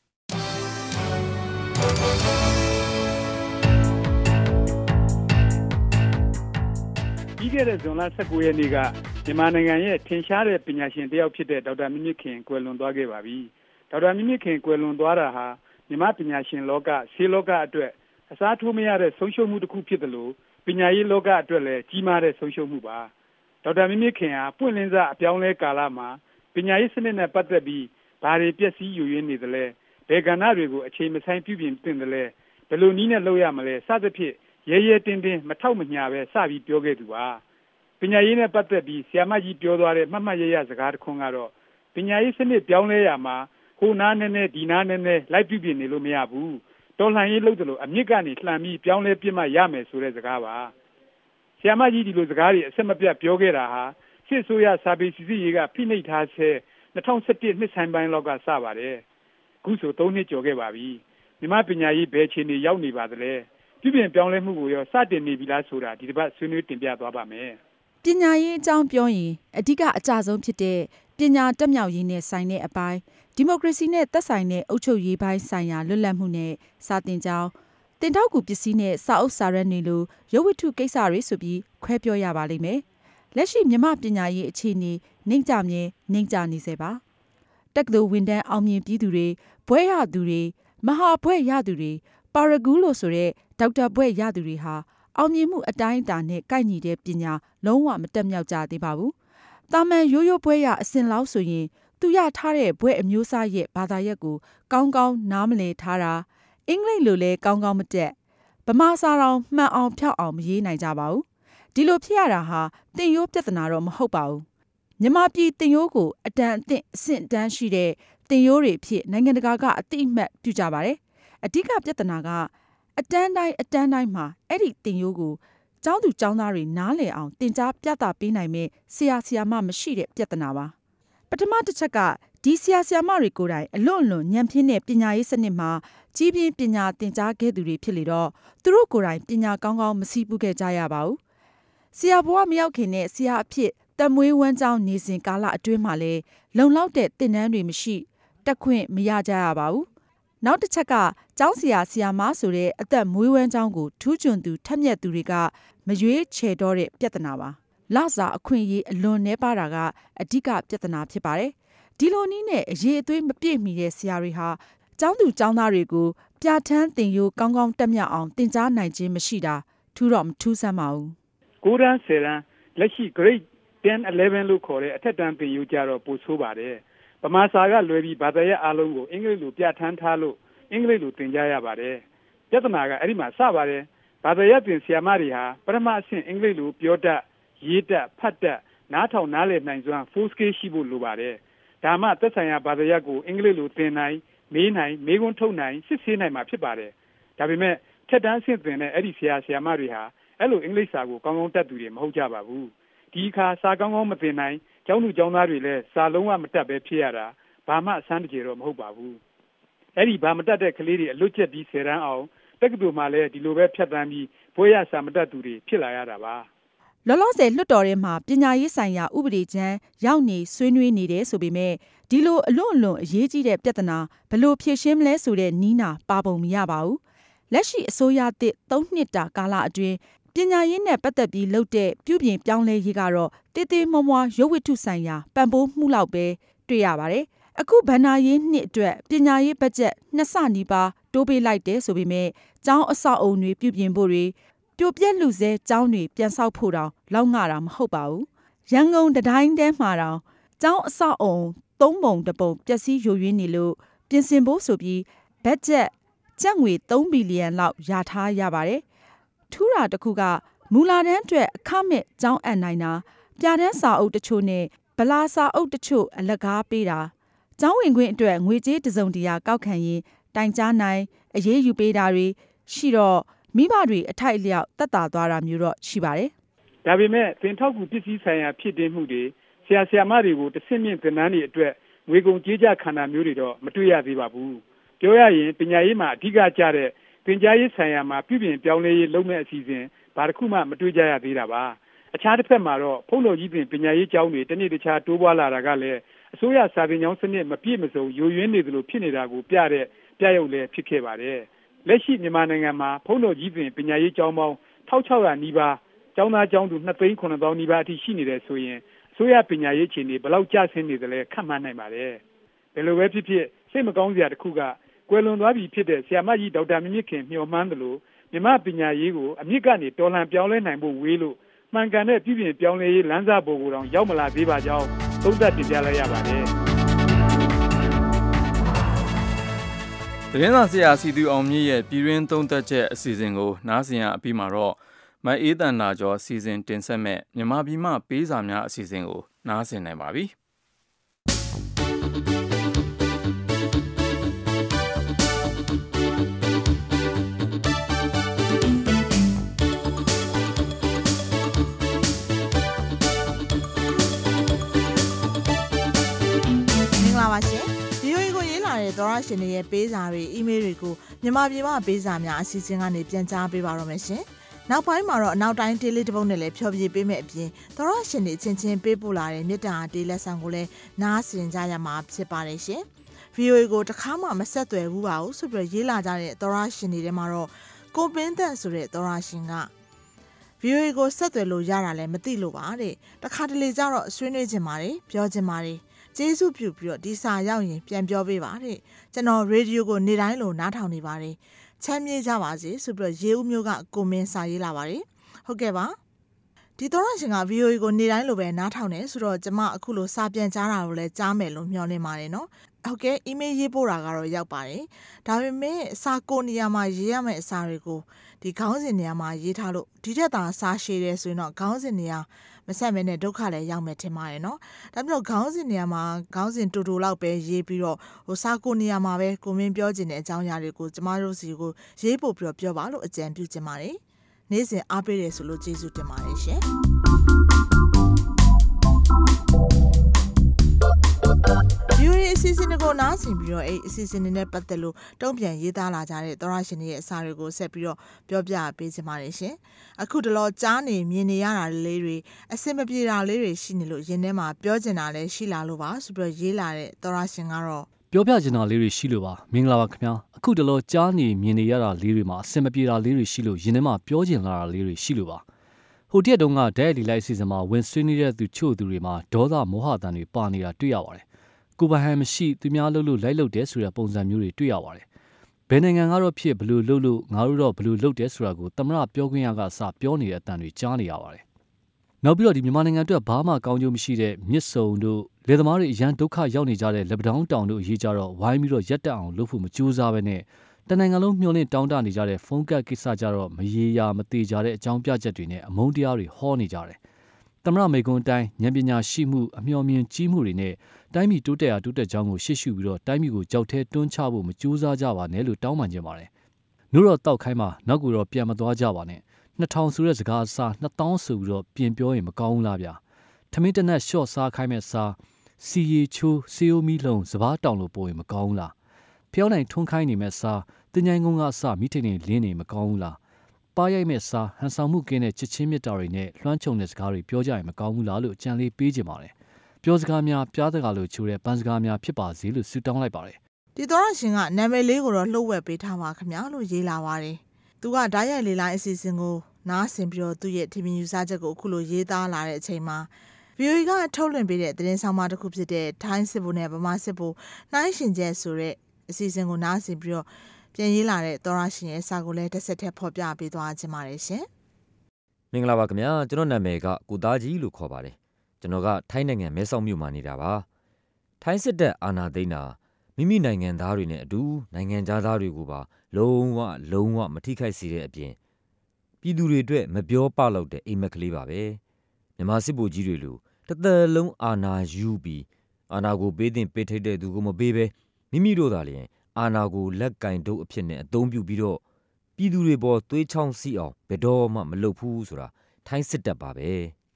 ပြီးခဲ့တဲ့ဇွန်လ19ရက်နေ့ကမြန်မာနိုင်ငံရဲ့ထင်ရှားတဲ့ပညာရှင်တယောက်ဖြစ်တဲ့ဒေါက်တာမြင့်မြင့်ခင်ကွယ်လွန်သွားခဲ့ပါပြီဒေါက်တာမြင့်မြင့်ခင်ကွယ်လွန်သွားတာဟာမြန်မာပညာရှင်လောကဆေးလောကအတွက်အစားထိုးမရတဲ့ဆုံးရှုံးမှုတစ်ခုဖြစ်တယ်လို့ပညာရေးလောကအတွက်လည်းကြီးမားတဲ့ဆုံးရှုံးမှုပါဒေါက်တာမြင့်မြင့်ခင်ဟာပွင့်လင်းစွာအပြောင်းလဲကာလမှာပညာရေးစနစ်နဲ့ပတ်သက်ပြီးဘာတွေပျက်စီးယိုယွင်းနေသလဲဘယ်ကဏ္ဍတွေကိုအချိန်မဆိုင်ပြုပြင်သင့်တယ်လဲဘယ်လိုနည်းနဲ့လုပ်ရမလဲစသဖြင့်ရဲရဲတင်းတင်းမထောက်မညာပဲစပြီးပြောခဲ့သူပါပညာရေးနဲ့ပတ်သက်ပြီးဆရာမကြီးပြောသွားတဲ့မှတ်မှတ်ရရစကားတစ်ခွန်းကတော့ပညာရေးစနစ်ပြောင်းလဲရမှာဟိုနားနဲ့ဒီနားနဲ့လိုက်ပြုပြင်နေလို့မရဘူးတော်လှန်ရေးလုပ်တယ်လို့အမြင့်ကနေလှမ်းပြီးပြောင်းလဲပြစ်မှရမယ်ဆိုတဲ့စကားပါဆရာမကြီးဒီလိုစကားတွေအဆက်မပြတ်ပြောခဲ့တာဟာစစ်ဆိုးရစာပေစီစစ်ရေးကဖိနှိပ်ထားဆဲ2017နှစ်ဆိုင်ပိုင်းလောက်ကစပါတယ်အခုဆို3နှစ်ကျော်ခဲ့ပါပြီမြန်မာပညာရေးဘယ်အခြေအနေရောက်နေပါသလဲပြုပြင်ပြောင်းလဲမှုကိုရောစတင်နေပြီလားဆိုတာဒီတစ်ပတ်ဆွေးနွေးတင်ပြသွားပါမယ်ပညာရေးအကြောင်းပြောရင်အဓိကအကျဆုံးဖြစ်တဲ့ပညာတက်မြောက်ရေးနဲ့ဆိုင်တဲ့အပိုင်းဒီမိုကရေစီနဲ့သက်ဆိုင်တဲ့အုပ်ချုပ်ရေးပိုင်းဆိုင်ရာလွတ်လပ်မှုနဲ့စာတင်ကြောင်းတင်ထောက်ကူပစ္စည်းနဲ့စာအုပ်စာရွက်တွေလိုရုပ်ဝတ္ထုကိစ္စတွေဆိုပြီးခွဲပြောရပါလိမ့်မယ်လက်ရှိမြန်မာပညာရေးအခြေအနေနှိမ့်ကြမြဲနှိမ့်ကြနေစေပါတက္ကသိုလ်ဝန်ထမ်းအောင်မြင်ပြီးသူတွေဘွဲ့ရသူတွေမဟာဘွဲ့ရသူတွေပါရဂူးလို့ဆိုတဲ့ဒေါက်တာဘွဲ့ရသူတွေဟာအောင်မြင်မှုအတိုင်းအတာနဲ့ကိုက်ညီတဲ့ပညာလုံးဝမတက်မြောက်ကြသေးပါဘူး။တာမန်ရိုးရိုးဘွဲ့ရအစင်လောက်ဆိုရင်သူရထားတဲ့ဘွဲ့အမျိုးအစားရဲ့ဘာသာရပ်ကိုကောင်းကောင်းနားမလည်ထားတာအင်္ဂလိပ်လိုလည်းကောင်းကောင်းမတက်ဗမာစာတော်မှန်အောင်ဖြောက်အောင်မရေးနိုင်ကြပါဘူး။ဒီလိုဖြစ်ရတာဟာသင်ရိုးပြဿနာတော့မဟုတ်ပါဘူး။မြန်မာပြည်သင်ရိုးကိုအတန်အသင့်အဆင့်တန်းရှိတဲ့သင်ရိုးတွေဖြစ်နိုင်ငံတကာကအသိအမှတ်ပြုကြပါတယ်။အဓိကပြဿနာကအတန်းတိုင်းမှာအဲ့ဒီသင်ရိုးကိုကျောင်းသူကျောင်းသားတွေနားလည်အောင်သင်ကြားပြသပေးနိုင်မဲ့ဆရာဆရာမမရှိတဲ့ပြဿနာပါပထမတစ်ချက်ကဒီဆရာဆရာမတွေကိုယ်တိုင်အလွန်ညံပြင်းတဲ့ပညာရေးစနစ်မှာကြီးပြင်းပညာသင်ကြားခဲ့သူတွေဖြစ်လေတော့သူတို့ကိုယ်တိုင်ပညာကောင်းကောင်းမစီးပူးခဲ့ကြရပါဘူးဆရာဘဝမရောက်ခင်နဲ့ဆရာအဖြစ်တမွေးဝမ်းကျောင်းနေစဉ်ကာလအတွင်းမှာလဲလုံလောက်တဲ့သင်တန်းတွေမရှိတက်ခွင့်မရကြရပါဘူးနောက်တစ်ချက်ကကျောင်းဆရာဆရာမဆိုတဲ့အသက်မွေးဝမ်းကျောင်းကိုထူးချွန်သူထက်မြက်သူတွေကမရွေးချယ်တော့တဲ့ပြဿနာပါလစာအခွင့်အရေးအလွန်နှဲပါတာကအဓိကပြဿနာဖြစ်ပါတယ်ဒီလိုနည်းနဲ့အရေးအသွေးမပြည့်မီတဲ့ဆရာတွေဟာကျောင်းသူကျောင်းသားတွေကိုပြဋ္ဌာန်းသင်ရိုးကောင်းကောင်းတက်မြောက်အောင်သင်ကြားနိုင်ခြင်းမရှိတာထူးတော့မထူးဆန်းပါဘူး 9တန်း10တန်းလက်ရှိ grade 10 11လို့ခေါ်တဲ့အထက်တန်းသင်ရိုးကြတော့ပိုဆိုးပါတယ်ဗမာစာကလွယ်ပြီးဘာသာရပ်အားလုံးကိုအင်္ဂလိပ်လိုပြဋ္ဌာန်းထားလို့အင်္ဂလိပ်လိုသင်ကြားရပါတယ်ပြဿနာကအဲ့ဒီမှာစပါတယ်ဘာသာရပ်သင်ဆရာမတွေဟာပထမအဆင့်အင်္ဂလိပ်လိုပြောတတ်ရေးတတ်ဖတ်တတ်နားထောင်နားလည်နိုင်စွမ်း full scale ရှိဖို့လိုပါတယ်ဒါမှသက်ဆိုင်ရာဘာသာရပ်ကိုအင်္ဂလိပ်လိုသင်နိုင်မေးနိုင်မေးခွန်းထုတ်နိုင်စစ်ဆေးနိုင်မှာဖြစ်ပါတယ်ဒါပေမဲ့ထက်တန်းအဆင့်သင်တဲ့အဲ့ဒီဆရာဆရာမတွေဟာအဲ့လိုအင်္ဂလိပ်စာကိုကောင်းကောင်းတတ်သူတွေမဟုတ်ကြပါဘူးဒီအခါစာကောင်းကောင်းမသင်နိုင်ကျောင်းသူကျောင်းသားတွေလည်းစာလုံးဝမတတ်ပဲဖြစ်ရတာဘာမှအဆန်းတကြေတော့မဟုတ်ပါဘူးအဲ့ဒီဘာမတတ်တဲ့ကလေးတွေအလွတ်ကျက်ပြီး10တန်းအောင်တက္ကသိုလ်မှာလည်းဒီလိုပဲဖြတ်သန်းပြီးဘွဲ့ရစာမတတ်သူတွေဖြစ်လာရတာပါလောလောဆယ်လွှတ်တော်ထဲမှာပညာရေးဆိုင်ရာဥပဒေကြမ်းရောက်နေဆွေးနွေးနေတယ်ဆိုပေမဲ့ဒီလိုအလွန်အရေးကြီးတဲ့ပြဿနာဘယ်လိုဖြေရှင်းမလဲဆိုတဲ့နီးနာပါပုံမရပါဘူးလက်ရှိအစိုးရသစ်3နှစ်တာကာလအတွင်းပညာရေးနဲ့ပတ်သက်ပြီးလုပ်တဲ့ပြုပြင်ပြောင်းလဲရေးကတော့တေးသေးမွှားမွှားရုပ်ဝတ္ထုဆိုင်ရာပံ့ပိုးမှုလောက်ပဲတွေ့ရပါတယ်။အခုဘဏ္ဍာရေးနှစ်အတွက်ပညာရေးဘတ်ဂျက်2 ဆနီးပါးတိုးပေးလိုက်တယ်ဆိုပေမဲ့ကျောင်းအဆောက်အုံတွေပြုပြင်ဖို့တွေပြိုပြက်လူစဲကျောင်းတွေပြန်ဆောက်ဖို့တောင်လောက်ငတာမဟုတ်ပါဘူး။ရန်ကုန်တိုင်းထဲမှာတောင်ကျောင်းအဆောက်အုံ3 ပုံ1 ပုံပျက်စီးယိုယွင်းနေလို့ပြင်ဆင်ဖို့ဆိုပြီးဘတ်ဂျက်ကျပ်ငွေ3 ဘီလီယံလောက်ရထားရပါတယ်။ထူးတာတစ်ခုကမူလာတန်းအတွက်အခမဲ့ကျောင်းအပ်နိုင်တာပြတန်းစာအုပ်တချို့နဲ့ဗလာစာအုပ်တချို့အလကားပေးတာကျောင်းဝင်ခွင့်အတွက်ငွေကြေးတစုံတရာကောက်ခံရင်တိုင်ကြားနိုင်အရေးယူပေးတာတွေရှိတော့မိဘတွေအထိုက်အလျောက်တက်တာသွားတာမျိုးတော့ရှိပါတယ်။ဒါပေမဲ့သင်ထောက်ကူပစ္စည်းဆိုင်ရာဖြစ်တင်မှုတွေဆရာမတွေကိုတစ်ဆင့်မြင့်သင်တန်းတွေအတွက်ငွေကုန်ကြေးကျခံတာမျိုးတွေတော့မတွေ့ရသေးပါဘူး။ပြောရရင်ပညာရေးမှာအဓိကကျတဲ့သင်ကြားရေးဆိုင်ရာမှာပြုပြင်ပြောင်းလဲရေးလုပ်မဲ့အစီအစဉ်ဘာတစ်ခုမှမတွေ့ကြရသေးတာပါ။အခြားတစ်ဖက်မှာတော့ဖုန်းတော်ကြီးပညာရေးကျောင်းတွေတနေ့တခြားတိုးပွားလာတာကလည်းအစိုးရစာသင်ကျောင်းစနစ်မပြည့်မစုံယိုယွင်းနေသလိုဖြစ်နေတာကိုပြရုပ်လည်းဖြစ်ခဲ့ပါတယ်။လက်ရှိမြန်မာနိုင်ငံမှာဖုန်းတော်ကြီးပညာရေးကျောင်းပေါင်း1600နီးပါးကျောင်းသားကျောင်းသူ2,900,000နီးပါးအထိရှိနေတယ်ဆိုရင်အစိုးရပညာရေးအခြေအနေဘယ်လောက်ကျဆင်းနေသလဲခန့်မှန်းနိုင်ပါတယ်။ဘယ်လိုပဲဖြစ်ဖြစ်စိတ်မကောင်းစရာတစ်ခုကကွယ်လွန်သွားပြီဖြစ်တဲ့ဆရာမကြီးဒေါက်တာမြင့်မြင့်ခင်မျှော်မှန်းသလိုမြန်မာပညာရေးကိုအမြင့်ကနေတော်လှန်ပြောင်းလဲနိုင်ဖို့ဝေးလို့မှန်ကန်တဲ့ပြုပြင်ပြောင်းလဲရေးလမ်းစာပေါ်ကိုတောင်ရောက်မလာသေးပါကြောင်းသုံးသပ်တင်ပြလိုက်ရပါတယ်။သတင်းစာဆရာစီသူအောင်မြင့်ရဲ့ပြည်တွင်းသုံးသပ်ချက်အစီအစဉ်ကိုနားဆင်ရအပြီးမှာတော့မအေးတန်နာကျော်စီစဉ်တင်ဆက်မဲ့မြန်မာပြည်မှပေးစာများအစီအစဉ်ကိုနားဆင်နိုင်ပါပြီ။ပါရှင် VOA ကိုရေးလာတဲ့သောရရှင်တွေရဲ့ပေးစာတွေအီးမေးလ်တွေကိုမြန်မာပြည်မှာပေးစာများအစီအစဉ်ကနေပြန်ကြားပေးပါတော့မယ်ရှင်နောက်ပိုင်းမှာတော့အနောက်တိုင်းဒေးလေးတစ်ပုဒ်နဲ့လည်းဖျော်ဖြေပေးမယ့်အပြင်သောရရှင်တွေချင်းချင်းပေးပို့လာတဲ့မြစ်တာဒေးလက်ဆောင်ကိုလည်းနားဆင်ကြရမှာဖြစ်ပါတယ်ရှင် VOA ကိုတခါမှမဆက်သွယ်ဘူးပါဘူးဆိုပြီးရေးလာကြတဲ့သောရရှင်တွေထဲမှာတော့ကိုပင်းသက်ဆိုတဲ့သောရရှင်က VOA ကိုဆက်သွယ်လို့ရတာလည်းမသိလို့ပါတဲ့တခါတလေကျတော့ဆွေးနွေးချင်ပါတယ်ပြောချင်ပါတယ်ကျေးဇူးပြုပြီးတော့ဒီစာရောက်ရင်ပြန်ပြောပေးပါတဲ့ကျွန်တော်ရေဒီယိုကိုနေ့တိုင်းလိုနားထောင်နေပါတယ်ချမ်းမြေ့ကြပါစေဆိုပြီးတော့ရေဦးမျိုးကကိုမင်းစာရေးလာပါတယ်ဟုတ်ကဲ့ပါဒီသောရရှင်က VOA ကိုနေ့တိုင်းလိုပဲနားထောင်နေဆိုတော့ကျမအခုလိုစာပြန်ကြားတာကိုလည်းကြားမယ်လို့မျှော်လင့်ပါတယ်နော်ဟုတ်ကဲ့အီးမေးလ်ရေးပို့တာကတော့ရောက်ပါတယ်ဒါပေမဲ့စာကိုနေရာမှာရေးရမယ့်အစာတွေကိုဒီခေါင်းစဉ်နေရာမှာရေးထားလို့ဒီထက်သာစာရှည်တယ်ဆိုရင်တော့ခေါင်းစဉ်နေရာမဆက်မဲနဲ့ဒုက္ခလည်းရောက်မယ်ထင်ပါတယ်နော်ဒါမျိုးခေါင်းစဉ်နေရာမှာခေါင်းစဉ်တူတူလောက်ပဲရေးပြီးတော့စာကိုနေရာမှာပဲကိုမင်းပြောချင်တဲ့အကြောင်းအရာတွေကိုကျမတို့စီကိုရေးပို့ပြီးတော့ပြောပါလို့အကြံပြုချင်ပါတယ်နေ့စဉ်အားပေးတယ်ဆိုလို့ကျေးဇူးတင်ပါတယ်ရှင်VOA အစီအစဉ်ကိုနားဆင်ပြီးတော့အဲ့အစီအစဉ်နဲ့ပတ်သက်လို့တုံ့ပြန်ရေးသားလာကြတဲ့သောရရှင်ရဲ့အစာတွေကိုဆက်ပြီးတော့ပြောပြပေးချင်ပါတယ်ရှင်အခုတလောကြားနေမြင်နေရတာလေးတွေအစင်မပြေတာလေးတွေရှိနေလို့ရင်ထဲမှာပြောချင်တာလည်းရှိလာလို့ပါဆိုပြီးတော့ရေးလာတဲ့သောရရှင်ကတော့ပြောပြချင်တာလေးတွေရှိလို့ပါမင်္ဂလာပါခင်ဗျာအခုတလောကြားနေမြင်နေရတာလေးတွေမှာအစင်မပြေတာလေးတွေရှိလို့ရင်ထဲမှာပြောချင်လာတာလေးတွေရှိလို့ပါဟိုတရက်တုန်းကဒိုင်လီလိုက်စီစဉ်မှာဝင်ဆွေးနေတဲ့သူချို့သူတွေမှာဒေါသမောဟတန်တွေပါနေတာတွေ့ရပါတယ်ကိုဗဟန်မရှိသူများလှုပ်လို့လိုက်လုပ်တယ်ဆိုတဲ့ပုံစံမျိုးတွေတွေ့ရပါတယ်ဘယ်နိုင်ငံကတော့ဖြစ်ဘလို့လှုပ်လို့ငါတို့တော့ဘလို့လုပ်တယ်ဆိုတာကိုသမရပြောခွင့်ရကစပြောနေတဲ့အတန်တွေကြားနေရပါတယ်နောက်ပြီးတော့ဒီမြန်မာနိုင်ငံအတွက်ဘာမှကောင်းကျိုးမရှိတဲ့မြစ်စုံတို့လယ်သမားတွေအရန်ဒုက္ခရောက်နေကြတဲ့လက်ပတောင်းတောင်တို့အရေးကြတော့ဝိုင်းပြီးတော့ရက်တက်အောင်လုပ်ဖို့မကြိုးစားပဲနဲ့တနိုင်ငံလုံးမျှော်လင့်တောင်းတနေကြတဲ့ဖုန်းကတ်ကိစ္စကြတော့မရေရာမသေးကြတဲ့အကြောင်းပြချက်တွေနဲ့အမုန်းတရားတွေဟောနေကြတယ်သမရမေကွန်တိုင်းဉာဏ်ပညာရှိမှုအမျှော်မြင်ကြီးမှုတွေနဲ့တိုင်းပြည်တိုးတက်ရာတိုးတက်ကြောင်းကိုရှေ့ရှုပြီးတော့တိုင်းပြည်ကိုကြောက်ထဲတွန်းချဖို့မကြိုးစားကြပါနဲ့လို့တောင်းပန်ကြပါတယ်။နို့တော့တောက်ခိုင်းမှာနောက်ကိုတော့ပြန်မသွားကြပါနဲ့။2000ဆိုတဲ့စကားအစား2000ဆိုပြီးတော့ပြင်ပြောရင်မကောင်းဘူးလားဗျာ။ထမင်းတနက်ရှော့စားခိုင်းမဲ့စားစီရီချိုးစေယိုမီလုံးစဘာတောင်လို့ပို့ရင်မကောင်းဘူးလား။ဖျောင်းနိုင်ထွန်းခိုင်းနေမဲ့စားတင်ញိုင်းကုန်းကအစမိထိန်နေလင်းနေမကောင်းဘူးလား။ပါရိုက်မဲ့စားဟန်ဆောင်မှုကင်းတဲ့ချစ်ချင်းမြတ်တာတွေနဲ့လွှမ်းခြုံတဲ့စကားတွေပြောကြရင်မကောင်းဘူးလားလို့အကြံလေးပေးကြပါတယ်။ပြောစကားများပြားစကားလို့ချိုးတဲ့ပန်းစကားများဖြစ်ပါစေလို့ဆုတောင်းလိုက်ပါတယ်ဒီသောရရှင်ကနာမည်လေးကိုတော့လှုပ်ဝက်ပေးထားပါခင်ဗျာလို့ရေးလာပါတယ်သူကဓာတ်ရိုက်လေးလိုင်းအစီအစဉ်ကိုနားဆင်ပြီးတော့သူ့ရဲ့ထင်မြင်ယူဆချက်ကိုအခုလိုရေးသားလာတဲ့အချိန်မှာ VOA ကထုတ်လွှင့်ပေးတဲ့သတင်းဆောင်မတစ်ခုဖြစ်တဲ့ထိုင်းစစ်ဗိုလ်နဲ့ဗမာစစ်ဗိုလ်နှိုင်းရှင်ချက်ဆိုတဲ့အစီအစဉ်ကိုနားဆင်ပြီးတော့ပြန်ရေးလာတဲ့သောရရှင်ရဲ့စာကိုလည်းတစ်ဆက်ထပ်ဖော်ပြပေးသွားခြင်းပါတယ်ရှင်မင်္ဂလာပါခင်ဗျာကျွန်တော်နာမည်ကကိုသားကြီးလို့ခေါ်ပါတယ်ကျွန်တော်ကထိုင်းနိုင်ငံမဲဆောက်မြို့မှာနေတာပါထိုင်းစစ်တပ်အာဏာသိမ်းတာမိမိနိုင်ငံသားတွေနဲ့အတူနိုင်ငံသားတွေကိုပါလုံးဝမထိခိုက်စေတဲ့အပြင်ပြည်သူတွေအတွက်မပြောပလောက်တဲ့အိမ်မက်ကလေးပါပဲမြန်မာစစ်ဗိုလ်ကြီးတွေလိုတစ်သက်လုံးအာဏာယူပြီးအာဏာကိုပေးတင်ပေးထိတ်တဲ့သူကိုမပေးဘဲမိမိတို့သာလျှင်အာဏာကိုလက်ကင်တုပ်အဖြစ်နဲ့အသုံးပြုပြီးတော့ပြည်သူတွေပေါ်သွေးချောင်းစီအောင်ဘယ်တော့မှမလုပ်ဘူးဆိုတာထိုင်းစစ်တပ်ပါပဲ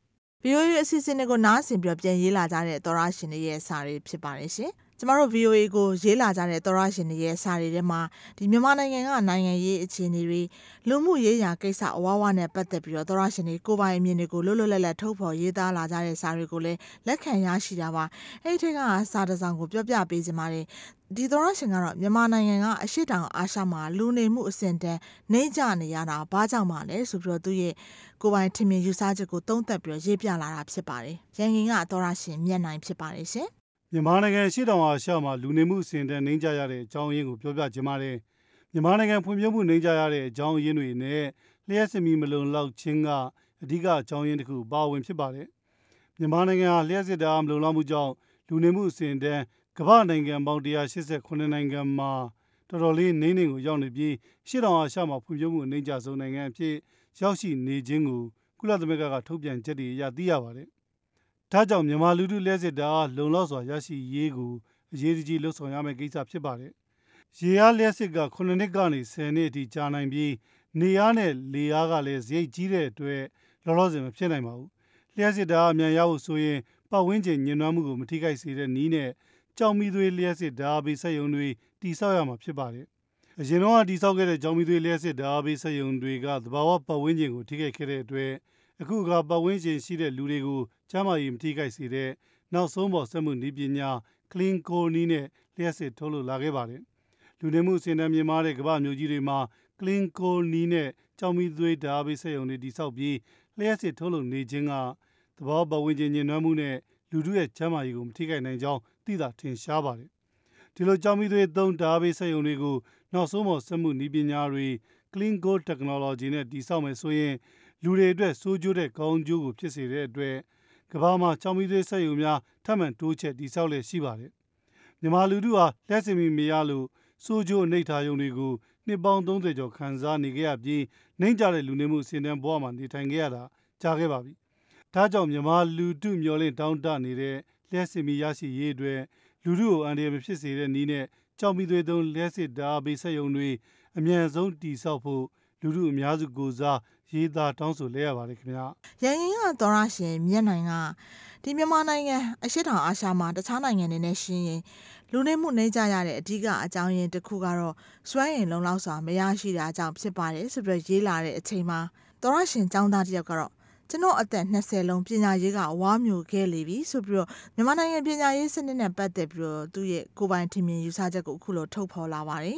VOA အစီအစဉ်တွေကိုနားဆင်ပြီးပြန်ရေးလာကြတဲ့သောရရှင်တွေရဲ့စာတွေဖြစ်ပါတယ်ရှင်ကျမတို့ VOA ကိုရေးလာကြတဲ့သောရရှင်တွေရဲ့စာတွေထဲမှာဒီမြန်မာနိုင်ငံကနိုင်ငံရေးအခြေအနေတွေလူမှုရေးရာကိစ္စအဝဝနဲ့ပတ်သက်ပြီးတော့သောရရှင်တွေကိုယ်ပိုင်အမြင်တွေကိုလွတ်လွတ်လပ်လပ်ထုတ်ဖော်ရေးသားလာကြတဲ့စာတွေကိုလည်းလက်ခံရရှိတာပါအဲ့ဒီထက်ကစာတစ်စောင်ကိုပြောပြပေးခြင်းပါတယ်ဒီသောရရှင်ကတော့မြန်မာနိုင်ငံကအရှေ့တောင်အာရှမှာလူနေမှုအဆင့်တန်းနှိမ့်ကျနေရတာဘာကြောင့်မှလဲဆိုပြီးတော့သူရဲ့ကိုယ်ပိုင်ထင်မြင်ယူဆချက်ကိုသုံးသပ်ပြီးရေးပြလာတာဖြစ်ပါတယ်ရန်ကုန်ကသောရရှင်မျက်နှာဖြစ်ပါတယ်ရှင်မြန်မာနိုင်ငံရှေ့တောင်အာရှမှာလူနေမှုအဆင့်တန်းနှိမ့်ကျရတဲ့အကြောင်းအရင်းကိုပြောပြခြင်းပါတယ်မြန်မာနိုင်ငံဖွံ့ဖြိုးမှုနှိမ့်ကျရတဲ့အကြောင်းအရင်းတွေနဲ့လျှက်စစ်မီမလုံလောက်ခြင်းကအဓိကအကြောင်းအရင်းတစ်ခုပါဝင်ဖြစ်ပါတယ်မြန်မာနိုင်ငံဟာလျှက်စစ်ဓာတ်မလုံလောက်မှုကြောင့်လူနေမှုအဆင့်တန်းကမ္ဘာနိုင်ငံပေါင်း189နိုင်ငံမှာတော်တော်လေးနှိမ့်နှိမ့်ကိုရောက်နေပြီးရှေ့တောင်အာရှမှာဖွံ့ဖြိုးမှုအနှိမ့်ကျဆုံးနိုင်ငံအဖြစ်ရောက်ရှိနေခြင်းကိုကုလသမဂ္ဂကထုတ်ပြန်ချက်တွေအရသိရပါတယ်ဒါကြောင့်မြန်မာလူထုလျှက်စစ်ဓာတ်လုံလောက်စွာရရှိရေးကိုအရေးကြီးလှုပ်ဆောင်ရမယ့်ကိစ္စဖြစ်ပါတယ်ရေအားလျှက်စစ်က9နှစ်ကနေ10နှစ်အထိကြာနိုင်ပြီးနေအားနဲ့လေအားကလည်းဈေးကြီးတဲ့အတွက်လောလောဆယ်မဖြစ်နိုင်ပါဘူးလျှက်စစ်ဓာတ်အမြန်ရဖို့ဆိုရင်ပတ်ဝန်းကျင်ညှဉ်းနှွမ်းမှုကိုမထိခိုက်စေတဲ့နည်းနဲ့ကြောင်မီသွေးလျှက်စစ်ဓာတ်ဘေးဆက်ယုံတွေတည်ဆောက်ရမှာဖြစ်ပါတယ်အရင်တော့တည်ဆောက်ခဲ့တဲ့ကြောင်မီသွေးလျှက်စစ်ဓာတ်ဘေးဆက်ယုံတွေကသဘာဝပတ်ဝန်းကျင်ကိုထိခိုက်ခဲ့တဲ့အတွက်အခုကပတ်ဝန်းကျင်ရှိတဲ့လူတွေကိုကျန်းမာရေးမထိခိုက်စေတဲ့နောက်ဆုံးပေါ်စက်မှုနည်းပညာ Clean Coal နည်းနဲ့လျှက်စစ်ထုတ်လုပ်လာခဲ့ပါတယ်လူနေမှုအဆင့်တန်းမြင့်မားတဲ့ကမ္ဘာမျိုးကြီးတွေမှာ Clean Coal နည်းနဲ့ကြောင်မီသွေးဓာတ်ဘေးဆက်ယုံတွေတည်ဆောက်ပြီးလျှက်စစ်ထုတ်လုပ်နေခြင်းကသဘာဝပတ်ဝန်းကျင်ညှဉ်းနှွမ်းမှုနဲ့လူထုရဲ့ကျန်းမာရေးကိုမထိခိုက်နိုင်ကြောင်းသိသာထင်ရှားပါတယ်ဒီလိုကြောင်မီသွေးသုံးဓာတ်ဘေးဆက်ယုံတွေကိုနောက်ဆုံးပေါ်စက်မှုနည်းပညာတွေ Clean Coal Technology နဲ့တည်ဆောက်မယ်ဆိုရင်လူတွေအတွက်ဆိုးကျိုးတဲ့ကောင်းကျိုးကိုဖြစ်စေတဲ့အတွက်ကမ္ဘာမှာကြောင်မီသွေးဆက်ယုံများထပ်မံတိုးချဲ့တည်ဆောက်လျက်ရှိပါတယ်မြန်မာလူထုဟာလျှက်စစ်မီမရလို့ဆိုးကျိုးအနိဋ္ဌာယုံတွေကိုနှစ်ပေါင်း30ကျော်ခံစားနေခဲ့ရပြီးနှိမ့်ကျတဲ့လူနေမှုအဆင့်တန်းဘဝမှာနေထိုင်ခဲ့ရတာကြာခဲ့ပါပြီဒါကြောင့်မြန်မာလူထုမျှော်လင့်တောင်းတနေတဲ့လျှက်စစ်မီရရှိရေးအတွက်လူထုကိုအန္တရာယ်မဖြစ်စေတဲ့နည်းနဲ့ကြောင်မီသွေးသုံးလျှက်စစ်ဓာတ်ဘေးဆက်ယုံတွေအမြန်ဆုံးတည်ဆောက်ဖို့လူထုအများစုကိုစားရေးသားတောင်းဆိုလဲရပါတယ်ခင်ဗျာရန်ကုန်ကသောရရှင်မျက်နှာကဒီမြန်မာနိုင်ငံအရှေ့တောင်အာရှမှာတခြားနိုင်ငံတွေနဲ့ရှင်းရင်လူနေမှုနှိမ့်ကျရတဲ့အဓိကအကြောင်းရင်းတစ်ခုကတော့စွမ်းရည်လုံလောက်စွာမရရှိတာကြောင့်ဖြစ်ပါတယ်ဆိုပြီးရေးလာတဲ့အချိန်မှာသောရရှင်ចောင်းသားတစ်ယောက်ကတော့ကျွန်တော်အသက်20လုံးပညာရေးကဝါမျိုးခဲ့လေပြီဆိုပြီးတော့မြန်မာနိုင်ငံပညာရေးစနစ်နဲ့ပတ်သက်ပြီးတော့သူ့ရဲ့ကိုယ်ပိုင်ထင်မြင်ယူဆချက်ကိုအခုလိုထုတ်ဖော်လာပါတယ်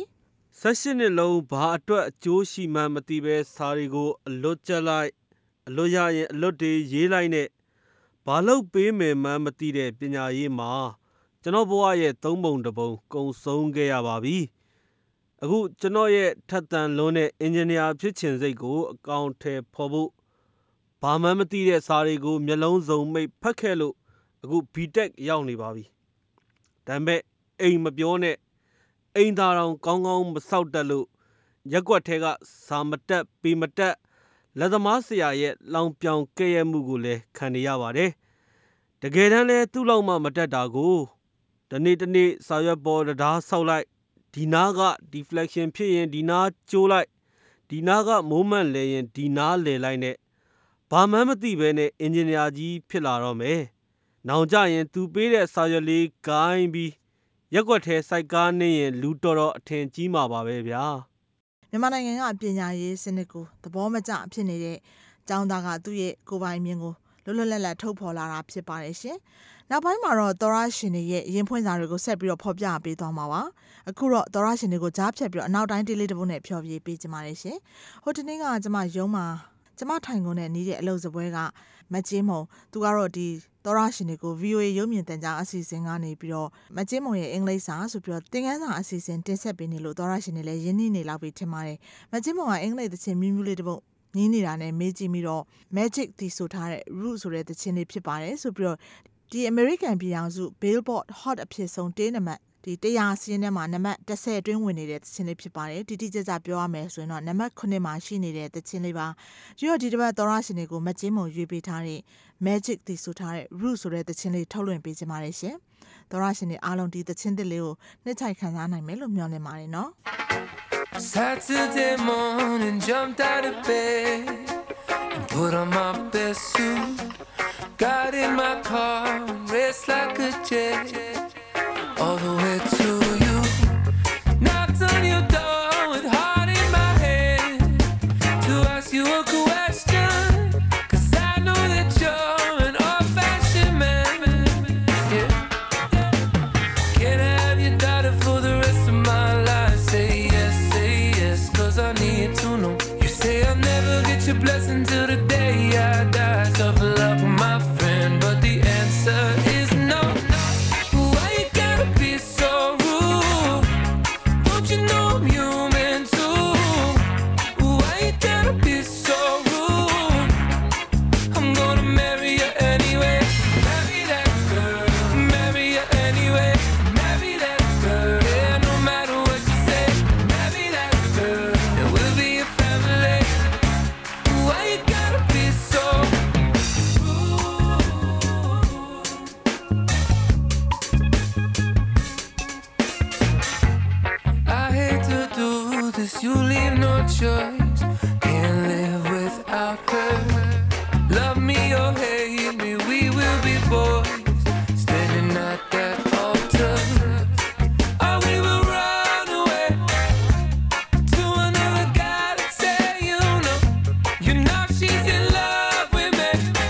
18နှစ်လုံးဘာအတွက်အကျိုးရှိမှမသိပဲစာတွေကိုအလွတ်ကျလိုက်အလွတ်ရရင်အလွတ်တွေရေးလိုက်နဲ့ဘာလို့ပေးမယ်မှမသိတဲ့ပညာရေးမှာကျွန်တော်ဘဝရဲ့3ပုံ1ပုံကုံဆုံးခဲ့ရပါပြီအခုကျွန်တော်ရဲ့ထက်သန်လွန်းတဲ့အင်ဂျင်နီယာဖြစ်ချင်စိတ်ကိုအကောင့်ထဲဖော်ဖို့ဘာမှမသိတဲ့စာတွေကိုမျက်လုံးစုံမိတ်ဖတ်ခဲ့လို့အခု BTech ရောက်နေပါပြီဒါပေမဲ့အိမ်မပြောနဲ့အိမ်သားတော်ကောင်းကောင်းမဆောက်တတ်လို့ရက်ကွက်ထဲကစာမတက်ပေမတက်လက်သမားဆရာရဲ့လောင်ပြောင်ကဲ့ရဲ့မှုကိုလည်းခံနေရပါတယ်တကယ်တမ်းလဲသူ့လောက်မှမတက်တာကိုတနေ့စာရွက်ပေါ်တရားဆောက်လိုက်ဒီနားက deflection ဖြစ်ရင်ဒီနားကျိုးလိုက်ဒီနားကမိုးမှန်လဲရင်ဒီနားလဲလိုက်နဲ့ဘာမှမသိပဲနဲ့အင်ဂျင်နီယာကြီးဖြစ်လာတော့မယ်နောင်ကြရင်သူပေးတဲ့စာရွက်လေးဂိုင်းပြီးရက်ွက်ထဲစိုက်ကားနေရင်လူတော်အထင်ကြီးမှာပါပဲဗျာမြန်မာနိုင်ငံကပညာရေးစနစ်ကိုသဘောမကျဖြစ်နေတဲ့ကျောင်းသားကသူ့ရဲ့ကိုယ်ပိုင်မြင်ကိုလွတ်လွတ်လပ်လပ်ထုတ်ဖော်လာတာဖြစ်ပါတယ်ရှင်နောက်ပိုင်းမှာတော့သောရရှင်တွေရဲ့ရင်ဖွင့်စာတွေကိုဆက်ပြီးတော့ဖော်ပြပေးသွားမှာပါအခုတော့သောရရှင်တွေကိုကြားဖြတ်ပြီးတော့အနောက်တိုင်းတေးလေးတစ်ပုဒ်နဲ့ဖျော်ဖြေပေးကြပါမယ်ရှင်ဟိုတနေ့ကကျွန်မရုံးမှာကျမထိုင်ကုန်နဲ့နီးတဲ့အလုပ်စပွဲကမကျင်းမုံသူကတော့ဒီသောရရှင်တွေကို VOA ရုပ်မြင်သံကြားအစီအစဉ်ကနေပြီးတော့မကျင်းမုံရဲ့အင်္ဂလိပ်စာဆိုပြီးတော့သင်ခန်းစာအစီအစဉ်တင်ဆက်ပေးနေလို့သောရရှင်တွေလည်းရင်းနှီးနေလောက်ပြီးထင်ပါတယ်မကျင်းမုံကအင်္ဂလိပ်သချင်းမျိုးလေးတစ်ပုဒ်ညီးနေတာနဲ့မေးကြည့်ပြီးတော့ Magic တီဆိုထားတဲ့ Root ဆိုတဲ့သချင်းလေးဖြစ်ပါတယ်ဆိုပြီးတော့ဒီ American ပြည်အောင်စု Billboard Hot အဖြစ်ဆုံးတေးနံပါတ်ဒီ100စီးထဲမှာနံပါတ်10အတွင်းဝင်နေတဲ့သချင်းလေးဖြစ်ပါတယ်တိတိကျကျပြောရမယ်ဆိုရင်တော့နံပါတ်9မှာရှိနေတဲ့သချင်းလေးပါပြီးတော့ဒီတစ်ပတ်သောရရှင်တွေကိုမကျင်းမုံရွေးပေးထားတဲ့ Magic တီဆိုထားတဲ့ Root ဆိုတဲ့သချင်းလေးထုတ်လွှင့်ပေးကြပါတယ်ရှင်သောရရှင်တွေအားလုံးဒီသချင်းသစ်လေးကိုနှစ်ချိုက်ခံစားနိုင်မယ်လို့မျှော်လင့်ပါတယ်နော် Saturday morning jumped out of bed and put on my best suit got in my car and raced like a jet all the way to you knocked on your door with heart in my head to ask you a question cause I know that you're an old-fashioned man yeah. Can I have your daughter for the rest of my life say yes cause I need to know you say I'll never get your blessing till the day I die tough luck my friend but the answer is no why you gotta be so rude don't you know I'm human too why you gotta be so rude I'm gonna marry you anyway marry that girl marry you anyway marry that girl yeah no matter what you say marry that girl and we'll be a family why you gotta be so I hate to do this, you leave no choice. Can't live without her. Love me or hate me, we will be boys. Standing at that altar. Or we will run away to another guy that say you know she's in love with me.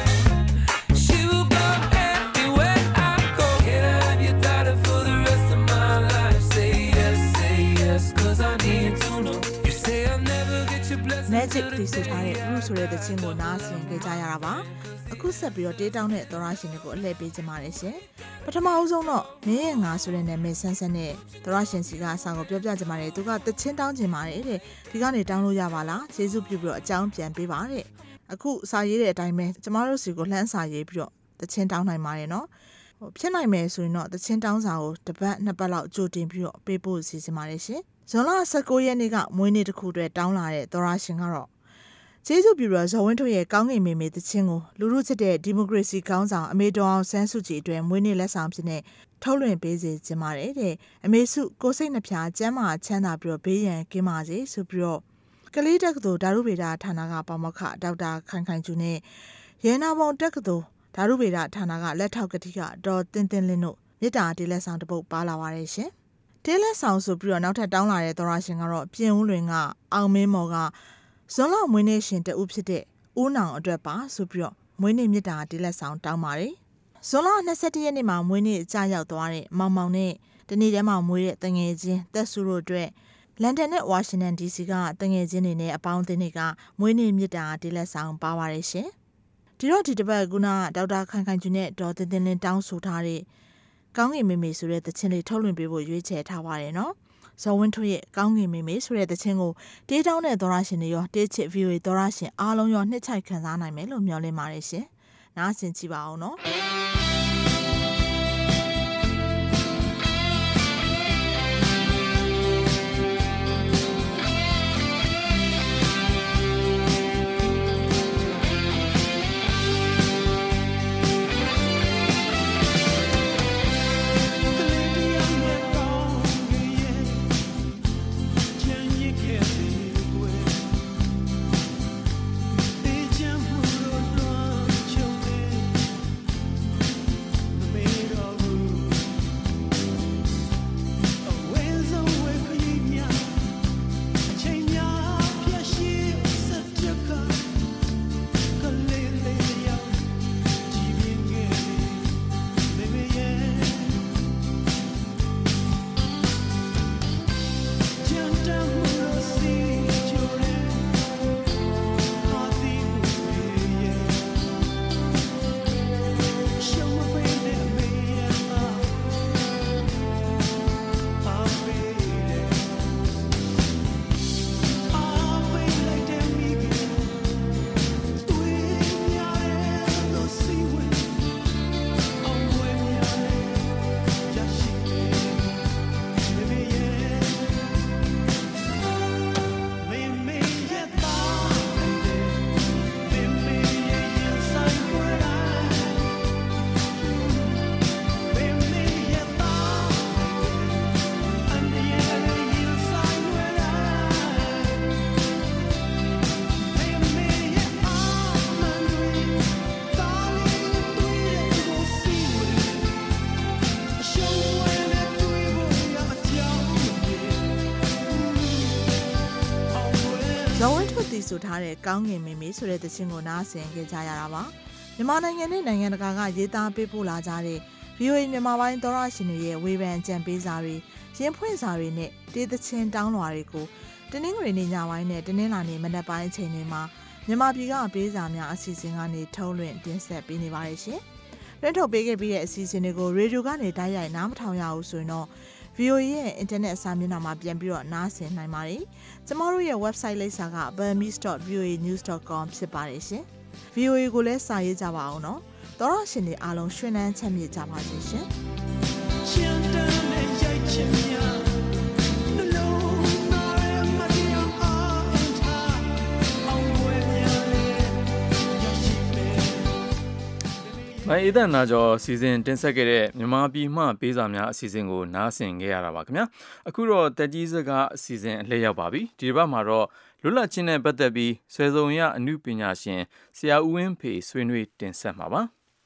She will go anywhere I go. Can I have your daughter for the rest of my life? Say yes, cause I need to know. You say I'll never get your blessing. Magic တီဆိုထားတဲ့ Root ဆိုတဲ့သချင်းကိုနားဆင်ကြရတာပါအခုဆက်ပြီးတော့တေးတောင်းတဲ့သောရရှင်တွေကိုအလှည့်ပေးကြပါရရှင်ပထမအဦးဆုံးတော့မင်းရဲ့ငါဆိုတဲ့နာမည်ဆန်းဆန်းနဲ့သောရရှင်စီကအဆောင်ကိုပြောပြကြပါရသူကသချင်းတောင်းခြင်းပါတယ်တဲ့ဒီကနေတောင်းလို့ရပါလားကျေးဇူးပြုပြီးတော့အကြောင်းပြန်ပေးပါတဲ့အခုစာရေးတဲ့အတိုင်းပဲကျမတို့စီကိုလှမ်းစာရေးပြီးတော့သချင်းတောင်းနိုင်ပါတယ်နော်ဖြစ်နိုင်မယ်ဆိုရင်တော့သချင်းတောင်းစာကိုတစ်ပတ်နှစ်ပတ်လောက်ကြိုတင်ပြီးတော့ပေးဖို့စီစဉ်ပါတယ်ရှင်ဇွန်လ19ရက်နေ့ကမွေးနေ့တစ်ခုအတွက်တောင်းလာတဲ့သောရရှင်ကတော့ကျေးဇူးပြုပြီးတော့ဇော်ဝင်းထွဋ်ရဲ့ကောင်းကင်မေမေသချင်းကိုလူလူချစ်တဲ့ဒီမိုကရေစီခေါင်းဆောင်အမေတော်အောင်ဆန်းစုကြည်အတွက်မွေးနေ့လက်ဆောင်ဖြစ်နေထုတ်လွှင့်ပေးစေချင်ပါတယ်တဲ့အမေစုကိုစိတ်နှဖျားကျမ်းမာချမ်းသာပြီးတော့ဘေးရန်ကင်းပါစေဆိုပြီးတော့ကလေးတက္ကသိုလ်ဓာတုဗေဒဌာနကပါမောက္ခဒေါက်တာခိုင်ခိုင်ကျူနဲ့ရဲနာဘုံတက္ကသိုလ်ဓာတုဗေဒဌာနကလက်ထောက်ကတိကဒေါ်တင်တင်လင်းတို့မြေတားတေးလက်ဆောင်တစ်ပုဒ်ပါလာပါတယ်ရှင်တေးလက်ဆောင်ဆိုပြီးတော့နောက်ထပ်တောင်းလာတဲ့သောရရှင်ကတော့ပြင်ဦးလွင်ကအောင်မင်းမော်ကဇွန်လမွေးနေ့ရှင်တဦးဖြစ်တဲ့ဦးနောင်အတွက်ပါဆိုပြီးတော့မွေးနေ့မြစ်တာတေးလက်ဆောင်တောင်းပါတယ်ဇွန်လ21ရက်နေ့မှာမွေးနေ့ကြာရောက်သွားတဲ့မောင်မောင်နဲ့တနေ့တည်းမှာမွေးတဲ့တငယ်ချင်းသက်စုတို့အတွက်လန်ဒန်နဲ့ဝါရှင်တန် DC ကတငယ်ချင်းတွေနဲ့အပေါင်းအသင်းတွေကမွေးနေ့မြစ်တာတေးလက်ဆောင်ပါပါတယ်ရှင်ဒီတော့ဒီတစ်ပတ်ကဒေါက်တာခိုင်ခိုင်ကျူနဲ့ဒေါ်တင်တင်လင်းတောင်းဆိုထားတဲ့ကောင်းကင်မေမေဆိုတဲ့သချင်းလေးထုတ်လွှင့်ပေးဖို့ရွေးချယ်ထားပါတယ်နော်ဇော်ဝင်းထွဋ်ရဲ့ကောင်းကင်မေမေဆိုတဲ့သချင်းကိုတေးတောင်းတဲ့သောရရှင်တွေရောတေးချစ် VOA သောရရှင်အားလုံးရောနှစ်ချိုက်ခံစားနိုင်မယ်လို့မျှော်လင့်ပါတယ်ရှင်နားဆင်ကြည့်ပါအောင်နော်ဖွတ်တီဆိုထားတဲ့ကောင်းငင်မေမေဆိုတဲ့သချင်းကိုနားဆင်ခဲ့ကြရတာပါမြန်မာနိုင်ငံနဲ့နိုင်ငံတကာကရေးသားပေးပို့လာကြတဲ့ VOA မြန်မာပိုင်းသောရရှင်တွေရဲ့ဝေဖန်ကြံပေးစာတွေရင်းဖွင့်စာတွေနဲ့တေးသချင်းတောင်းလွှာတွေကိုတနင်္ဂနွေနေ့ညပိုင်းနဲ့တနင်္လာနေ့မနက်ပိုင်းအချိန်တွေမှာမြန်မာပြည်ကပေးစာများအစီအစဉ်ကနေထုတ်လွှင့်တင်ဆက်ပေးနေပါတယ်ရှင်။လွှင့်ထုတ်ပေးခဲ့ပြီးတဲ့အစီအစဉ်တွေကိုရေဒီယိုကနေတိုက်ရိုက်နားမထောင်ရဘူးဆိုရင်တော့ VOA ရဲ့ internet အစာမျက်နှာမှာပြန်ပြီးတော့နားဆင်နိုင်ပါတယ်။ကျမတို့ရဲ့ website လိပ်စာက burmese.voanews.com ဖြစ်ပါတယ်ရှင်။ VOA ကိုလည်းစာရေးကြပါအောင်နော်။သောရရှင်တွေအားလုံးရွှင်လန်းချမ်းမြေ့ကြပါစေရှင်။မိုင်းအေးသနာကျော်စီစဉ်တင်ဆက်ခဲ့တဲ့မြန်မာပြည်မှပေးစာများအစီအစဉ်ကိုနားဆင်ခဲ့ရတာပါခင်ဗျာအခုတော့တက်ကြီးစကားအစီအစဉ်အလှည့်ရောက်ပါပြီဒီတစ်ပတ်မှာတော့လွတ်လပ်ခြင်းနဲ့ပတ်သက်ပြီးဆွေစုံရအမှုပညာရှင်ဆရာဦးဝင်းဖေဆွေးနွေးတင်ဆက်မှာပါ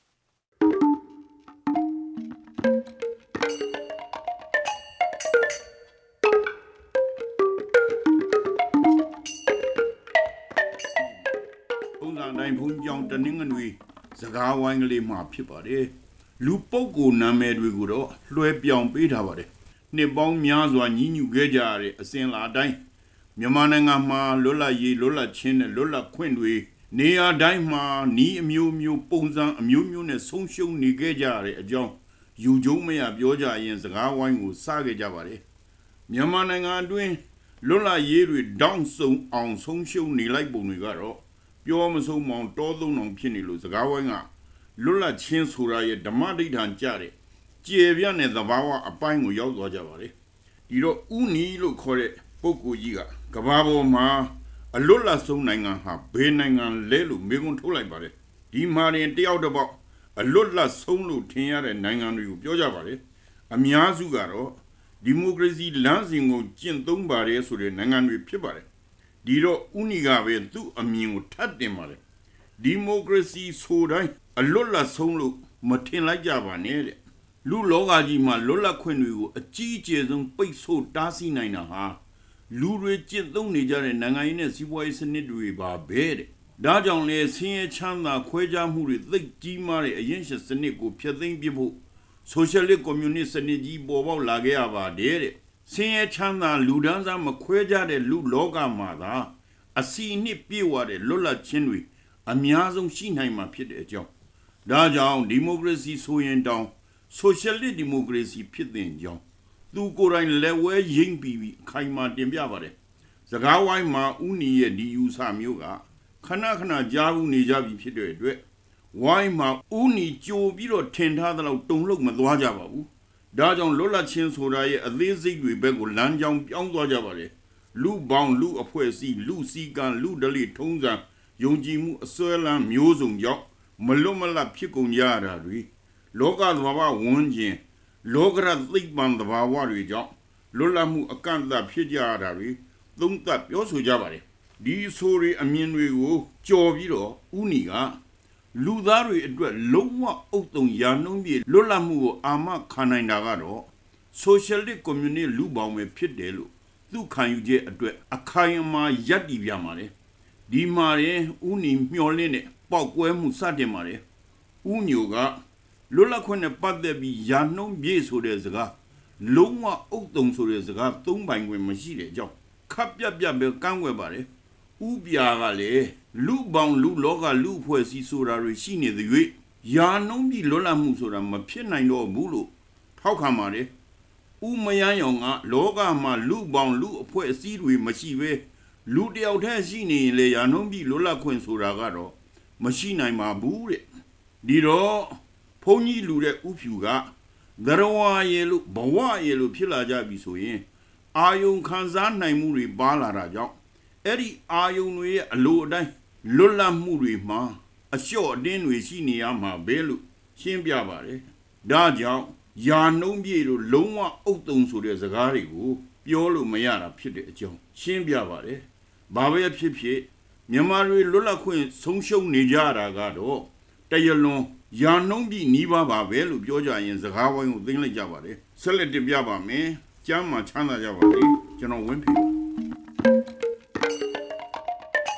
ဘုံသာတိုင်းဘုံကြောင်တနင်္ဂနွေစကားဝိုင်းကလေးမှဖြစ်ပါတယ်လူပုဂ္ဂိုလ်နာမည်တွေကိုတော့လွှဲပြောင်းပေးထားပါတယ်နှစ်ပေါင်းများစွာညီးညူခဲ့ကြရတဲ့အစဉ်လာတိုင်းမြန်မာနိုင်ငံမှာလွတ်လပ်ရေးလွတ်လပ်ခြင်းနဲ့လွတ်လပ်ခွင့်တွေနေရာတိုင်းမှာနီးအမျိုးမျိုးပုံစံအမျိုးမျိုးနဲ့ဆုံးရှုံးနေခဲ့ကြရတဲ့အကြောင်းယူကျုံမရပြောကြရင်စကားဝိုင်းကိုစခဲ့ကြပါတယ်မြန်မာနိုင်ငံအတွင်းလွတ်လပ်ရေးတွေတောင်းဆုံအောင်ဆုံးရှုံးနေလိုက်ပုံတွေကတော့ပြောမဆုံးမောင်တောသုံးအောင်ဖြစ်နေလို့စကားဝိုင်းကလွတ်လပ်ခြင်းဆိုတာရဲ့ဓမ္မဒိဋ္ဌာန်ကြတဲ့ကျေပြန့်တဲ့သဘာဝအပိုင်းကိုရောက်သွားကြပါတယ်ဒီတော့ဥနီလို့ခေါ်တဲ့ပုဂ္ဂိုလ်ကြီးကကမ္ဘာပေါ်မှာအလွတ်လပ်ဆုံးနိုင်ငံဟာဘယ်နိုင်ငံလဲလို့မေးခွန်းထုတ်လိုက်ပါတယ်ဒီမှာရင်တယောက်တစ်ပေါက်အလွတ်လပ်ဆုံးလို့ထင်ရတဲ့နိုင်ငံတွေကိုပြောကြပါတယ်အများစုကတော့ဒီမိုကရေစီလမ်းစဉ်ကိုကျင့်သုံးပါတယ်ဆိုတဲ့နိုင်ငံတွေဖြစ်ပါတယ်ဒီတော့ဥနီကပဲသူ့အမြင်ကိုထပ်တင်ပါတယ်ဒီမိုကရေစီဆိုတိုင်းအလွတ်လပ်ဆုံးလို့မထင်လိုက်ကြပါနဲ့တဲ့လူလောကကြီးမှာလွတ်လပ်ခွင့်တွေကိုအကြီးအကျယ်ဆုံးပိတ်ဆို့တားဆီးနိုင်တာဟာလူတွေကျင့်သုံးနေကြတဲ့နိုင်ငံရေးနဲ့စီးပွားရေးစနစ်တွေပါပဲတဲ့ဒါကြောင့်လေဆင်းရဲချမ်းသာခွဲခြားမှုတွေသိပ်ကြီးမားတဲ့အရင်ရှစ်စနစ်ကိုဖျက်သိမ်းပြဖို့ဆိုရှယ်လစ်ကွန်မြူနစ်စနစ်ကြီးပေါ်ပေါက်လာခဲ့ရပါတယ်တဲ့ဆင်းရဲချမ်းသာလူဒန်းစားမခွဲခြားတဲ့လူလောကမှာသာအစီအနှစ်ပြေဝတဲ့လွတ်လပ်ခြင်းတွေအများဆုံးရှိနိုင်မှာဖြစ်တဲ့အကြောင်းဒါကြောင့်ဒီမိုကရေစီဆိုရင်တောင်ဆိုရှယ်လစ်ဒီမိုကရေစီဖြစ်တဲ့ကြောင်းသူကိုယ်တိုင်လက်ဝဲရိမ့်ပြီးအခိုင်အမာတင်ပြပါတယ်စကားဝိုင်းမှာဥနီရဲ့ဒီယူဆမျိုးကခဏခဏကြားဘူးနေကြပြီဖြစ်တဲ့အတွက်ဝိုင်းမှာဥနီကြိုပြီးတော့ထင်ထားသလောက်တုံ့လောက်မသွားကြပါဘူးဒါကြောင့်လွတ်လပ်ခြင်းဆိုတာရဲ့အသေးစိတ်တွေဘက်ကိုလမ်းကြောင်းပြောင်းသွားကြပါတယ်လူပေါင်းလူအဖွဲ့အစည်းလူစီကံလူဒလိထုံးစံယုံကြည်မှုအစွဲလမ်းမျိုးစုံကြောင့်မလွတ်မလပ်ဖြစ်ကုန်ကြရတာတွေလောကသဘာဝဝန်းကျင်လောကရသိပ္ပံသဘာဝတွေကြောင့်လွတ်လပ်မှုအကန့်အသတ်ဖြစ်ကြရတာတွေသုံးသပ်ပြောဆိုကြပါတယ်ဒီဆိုရီအမြင်တွေကိုကြော်ပြီးတော့ဥနီကလူသားတွေအတွက်လုံးဝအုပ်တုံရာနှုံးပြည့်လွတ်လပ်မှုကိုအာမခံနိုင်တာကတော့ဆိုရှယ်လစ်ကွန်မြူနစ်လူပေါင်းပဲဖြစ်တယ်လို့သူခံယူချက်အတွက်အခိုင်အမာရပ်တည်ပြမှာလေဒီမှာရင်ဥနီမျောလင်းတဲ့ပေါက်ကွဲမှုစတင်ပါတယ်ဥညိုကလွတ်လပ်ခွင့်နဲ့ပတ်သက်ပြီးရာနှုံးပြည့်ဆိုတဲ့စကားလုံးဝအုပ်တုံဆိုတဲ့စကားသုံးပိုင်ခွင့်မရှိတဲ့အကြောင်းခပ်ပြပြပဲကန့်ွက်ပါတယ်ဥပြာကလည်းလူပေါင်းလူလောကလူဖွဲ့စည်းဆိုတာတွေရှိနေတဲ့၍ရာနှုံးပြီးလွတ်လပ်မှုဆိုတာမဖြစ်နိုင်တော့ဘူးလို့ထောက်ခံပါတယ်ဥမယန်းရောင်ကလောကမှာလူပေါင်းလူအဖွဲ့အစည်းတွေမရှိဘဲလူတယောက်တည်းရှိနေရင်လေရာနှုံးပြီးလွတ်လပ်ခွင့်ဆိုတာကတော့မရှိနိုင်ပါဘူးတဲ့ဒီတော့ဘုန်းကြီးလူတဲ့ဥဖြူကသရဝရေလို့ဘဝရေလို့ဖြစ်လာကြပြီဆိုရင်အာယုံခံစားနိုင်မှုတွေပါလာတာကြောင့်အဲ့ဒီအာယုံတွေရဲ့အလိုအတိုင်းလွတ်လပ်မှုတွေမှာအလျှော့အတင်းတွေရှိနေရမှာပဲလို့ရှင်းပြပါတယ်ဒါကြောင့်ယာနှုံးပြေတို့လုံးဝအုပ်တုံဆိုတဲ့စကားတွေကိုပြောလို့မရတာဖြစ်တဲ့အကြောင်းရှင်းပြပါတယ်ဘာပဲဖြစ်ဖြစ်မြန်မာတွေလွတ်လပ်ခွင့်ဆုံးရှုံးနေကြတာကတော့တရလွန်ယာနှုံးပြီးနီးပါးပါပဲလို့ပြောကြရင်စကားဝိုင်းကိုသိမ်းလိုက်ကြပါတယ်ဆက်လက်တင်ပြပါမယ်ကျမ်းမှာချမ်းသာကြပါစေကျွန်တော်ဝင်းဖေပါ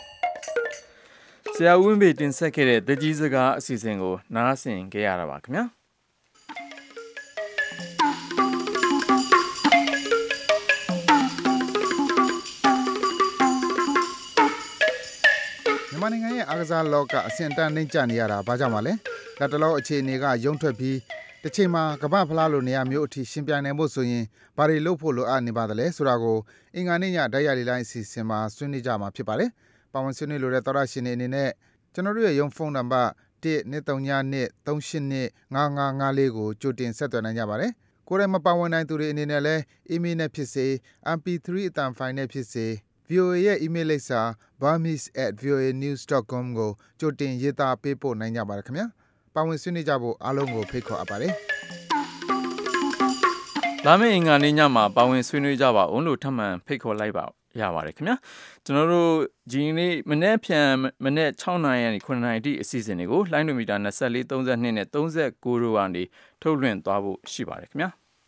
ရာဝင်းပေတင်ဆက်ခဲ့တဲ့တကြီးစကားအစီအစဉ်ကိုနားဆင်ကြရတာပါခင်ဗျာမြန်မာနိုင်ငံရဲ့အားကစားလောကအဆင့်အတန်းနှိမ့်ကျနေရတာဘာကြောင့်ပါလဲလက်တလောအခြေအနေကရုံထွက်ပြီးတစ်ချိန်မှာကမ္ဘာဖလားလိုနေရာမျိုးအထိရှင်ပြိုင်နိုင်ဖို့ဆိုရင်ဘာတွေလုပ်ဖို့လိုအပ်နေပါသလဲဆိုတာကိုအင်္ဂါနေ့ညဓာတ်ရိုက်လေးလိုင်းအစီအစဉ်မှာဆွေးနွေးကြမှာဖြစ်ပါတယ်။ပါဝင်ဆွေးနွေးလိုတဲ့သောရရှင်တွေအနေနဲ့ကျွန်တော်တို့ရဲ့ရုံဖုန်းနံပါတ်1-232-385554ကိုကြိုတင်ဆက်သွယ်နိုင်ကြပါတယ်။ကိုယ်တိုင်မပါဝင်နိုင်သူတွေအနေနဲ့လည်း email နဲ့ဖြစ်စေ MP3 အသံဖိုင်နဲ့ဖြစ်စေ VOA ရဲ့ email လိပ်စာ burmese@voanews.com ကိုကြိုတင်ရေးသားပေးပို့နိုင်ကြပါတယ်ခင်ဗျာ။ပါဝင်ဆွေးနွေးကြဖို့အားလုံးကိုဖိတ်ခေါ်အပ်ပါတယ်။လာမယ့်အင်္ဂါနေ့ညမှာပါဝင်ဆွေးနွေးကြပါဦးလို့ထပ်မံဖိတ်ခေါ်လိုက်ပါရပါတယ်ခင်ဗျာကျွန်တော်တို့ဒီနေ့မနေ့ဖြန်မနေ့6နာရီကနေ9နာရီအထိအစီအစဉ်တွေကိုလိုင်းနိုမီတာ24 32နဲ့39တို့ကနေထုတ်လွှင့်သွားဖို့ရှိပါတယ်ခင်ဗျာ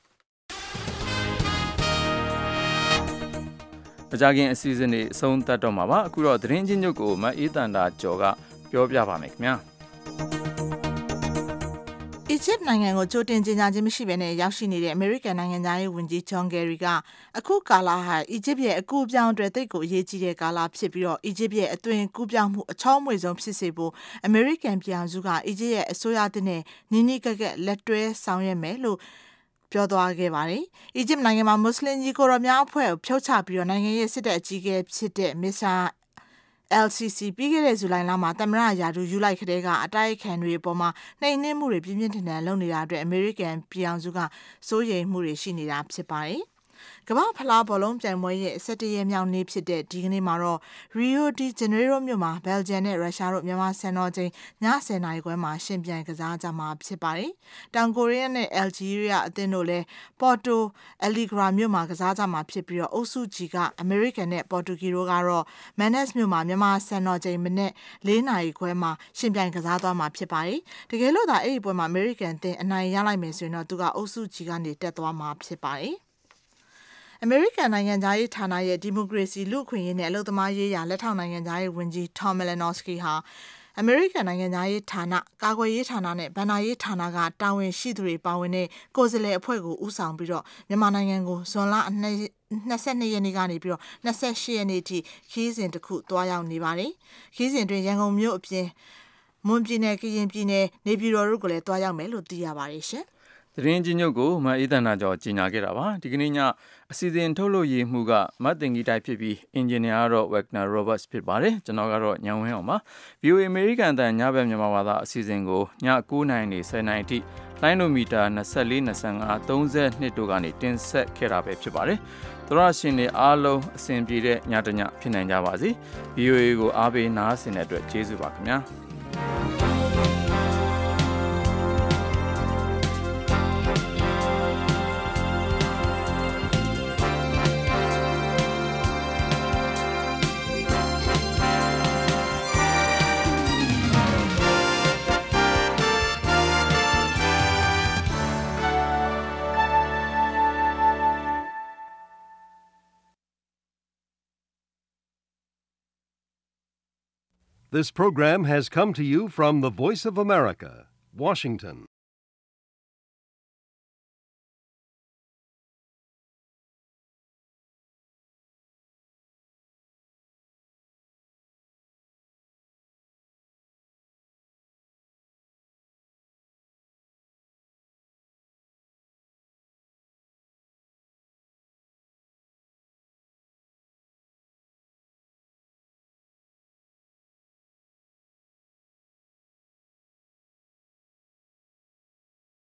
ပကြခင်အစီအစဉ်တွေအဆုံးသတ်တော့မှာပါအခုတော့သတင်းချင်းညုတ်ကိုမအေးတန်တာကျော်ကပြောပြပါမယ်ခင်ဗျာအီဂျစ်နိုင်ငံကိုကြိုတင်ကြေညာခြင်းမရှိဘဲနဲ့ရောက်ရှိနေတဲ့အမေရိကန်နိုင်ငံသားရေးဝန်ကြီးဂျွန်ဂယ်ရီကအခုကာလဟာအီဂျစ်ရဲ့အကူအပြောင်းအတွက်တိတ်ကိုအရေးကြီးတဲ့ကာလဖြစ်ပြီးတော့အီဂျစ်ရဲ့အသွင်ကူးပြောင်းမှုအချောမွေဆုံးဖြစ်စေဖို့အမေရိကန်ပြည်အောင်စုကအီဂျစ်ရဲ့အစိုးရတဲ့နဲ့နီးနီးကပ်ကပ်လက်တွဲဆောင်ရွက်မယ်လို့ပြောသွားခဲ့ပါတယ်။အီဂျစ်နိုင်ငံမှာမွတ်စလင်ကြီးကိုရောများအဖွဲ့ကိုဖြုတ်ချပြီးတော့နိုင်ငံရဲ့စစ်တပ်အကြီးအကဲဖြစ်တဲ့မစ္စတာLCC ပြီးခဲ့တဲ့ဇူလိုင်လမှာသမ္မတရာထူးယူလိုက်ခတဲ့ကအတိုက်အခံတွေအပေါ်မှာနှိမ်နင်းမှုတွေပြင်းပြင်းထန်ထန်လုပ်နေတာအတွက်အမေရိကန်ပြည်အောင်စုကစိုးရိမ်မှုတွေရှိနေတာဖြစ်ပါတယ်။ကမ္ဘာဖလားဘောလုံးပြိုင်ပွဲရဲ့17ရက်မြောက်နေ့ဖြစ်တဲ့ဒီကနေ့မှာတော့ Rio de Janeiro မြို့မှာဘယ်လ်ဂျီယံနဲ့ရုရှားတို့မြန်မာစံတော်ချိန်ည10:00နာရီခွဲမှာရှင်ပြိုင်ကစားကြမှာဖြစ်ပါတယ်။တောင်ကိုရီးယားနဲ့အယ်ဂျီးရီးယားအသင်းတို့လည်းပေါ်တိုအလီဂရာမြို့မှာကစားကြမှာဖြစ်ပြီးတော့အုပ်စု G ကအမေရိကန်နဲ့ပေါ်တူဂီတို့ကတော့မန်နက်စ်မြို့မှာမြန်မာစံတော်ချိန်မနေ့4:00နာရီခွဲမှာရှင်ပြိုင်ကစားသွားမှာဖြစ်ပါတယ်။တကယ်လို့သာအဲ့ဒီပွဲမှာအမေရိကန်အသင်းအနိုင်ရလိုက်မယ်ဆိုရင်တော့သူကအုပ်စု G ကနေတက်သွားမှာဖြစ်ပါတယ်။အမေရိကန်နိုင်ငံသားရေးဌာနရဲ့ဒီမိုကရေစီလူ့အခွင့်အရေးနဲ့အလုပ်သမားရေးရာလက်ထောက်နိုင်ငံသားရေးဝန်ကြီး Tom Malinowski ဟာအမေရိကန်နိုင်ငံသားရေးဌာနကာကွယ်ရေးဌာနနဲ့ဗဏ္ဍာရေးဌာနကတာဝန်ရှိသူတွေပါဝင်တဲ့ကိုယ်စားလှယ်အဖွဲ့ကိုဦးဆောင်ပြီးတော့မြန်မာနိုင်ငံကိုဇွန်လ22ရက်နေ့ကနေပြီးတော့28ရက်နေ့ထိခီးစဉ်တစ်ခုတွားရောက်နေပါတယ်။ခီးစဉ်တွင်ရန်ကုန်မြို့အပြင်မွန်ပြည်နယ်ကရင်ပြည်နယ်နေပြည်တော်တို့ကိုလည်းတွားရောက်မယ်လို့သိရပါတယ်ရှင်။သတင်းကြီးညုတ်ကိုမအေးတန်နာကျော်ကြီးညာခဲ့တာပါဒီကနေ့ညအစီအစဉ်ထုတ်လို့ရမှုကမတ်တင်ကြီးတိုက်ဖြစ်ပြီးအင်ဂျင်နီယာကတော့ Wagner Roberts ဖြစ်ပါတယ်ကျွန်တော်ကတော့ညောင်ဝင်းအောင်ပါ VOA American အတန်ညဘက်မြန်မာဘာသာအစီအစဉ်ကိုည9:00နာရီနေ10:00နာရီထိလိုင်းနိုမီတာ24 25 32တို့ကနေတင်ဆက်ခဲ့တာပဲဖြစ်ပါတယ်သောရရှင်တွေအားလုံးအစဉ်ပြေတဲ့ညတညဖြစ်နိုင်ကြပါစေ VOA ကိုအားပေးနားဆင်တဲ့အတွက်ကျေးဇူးပါခင်ဗျာ This program has come to you from the Voice of America, Washington.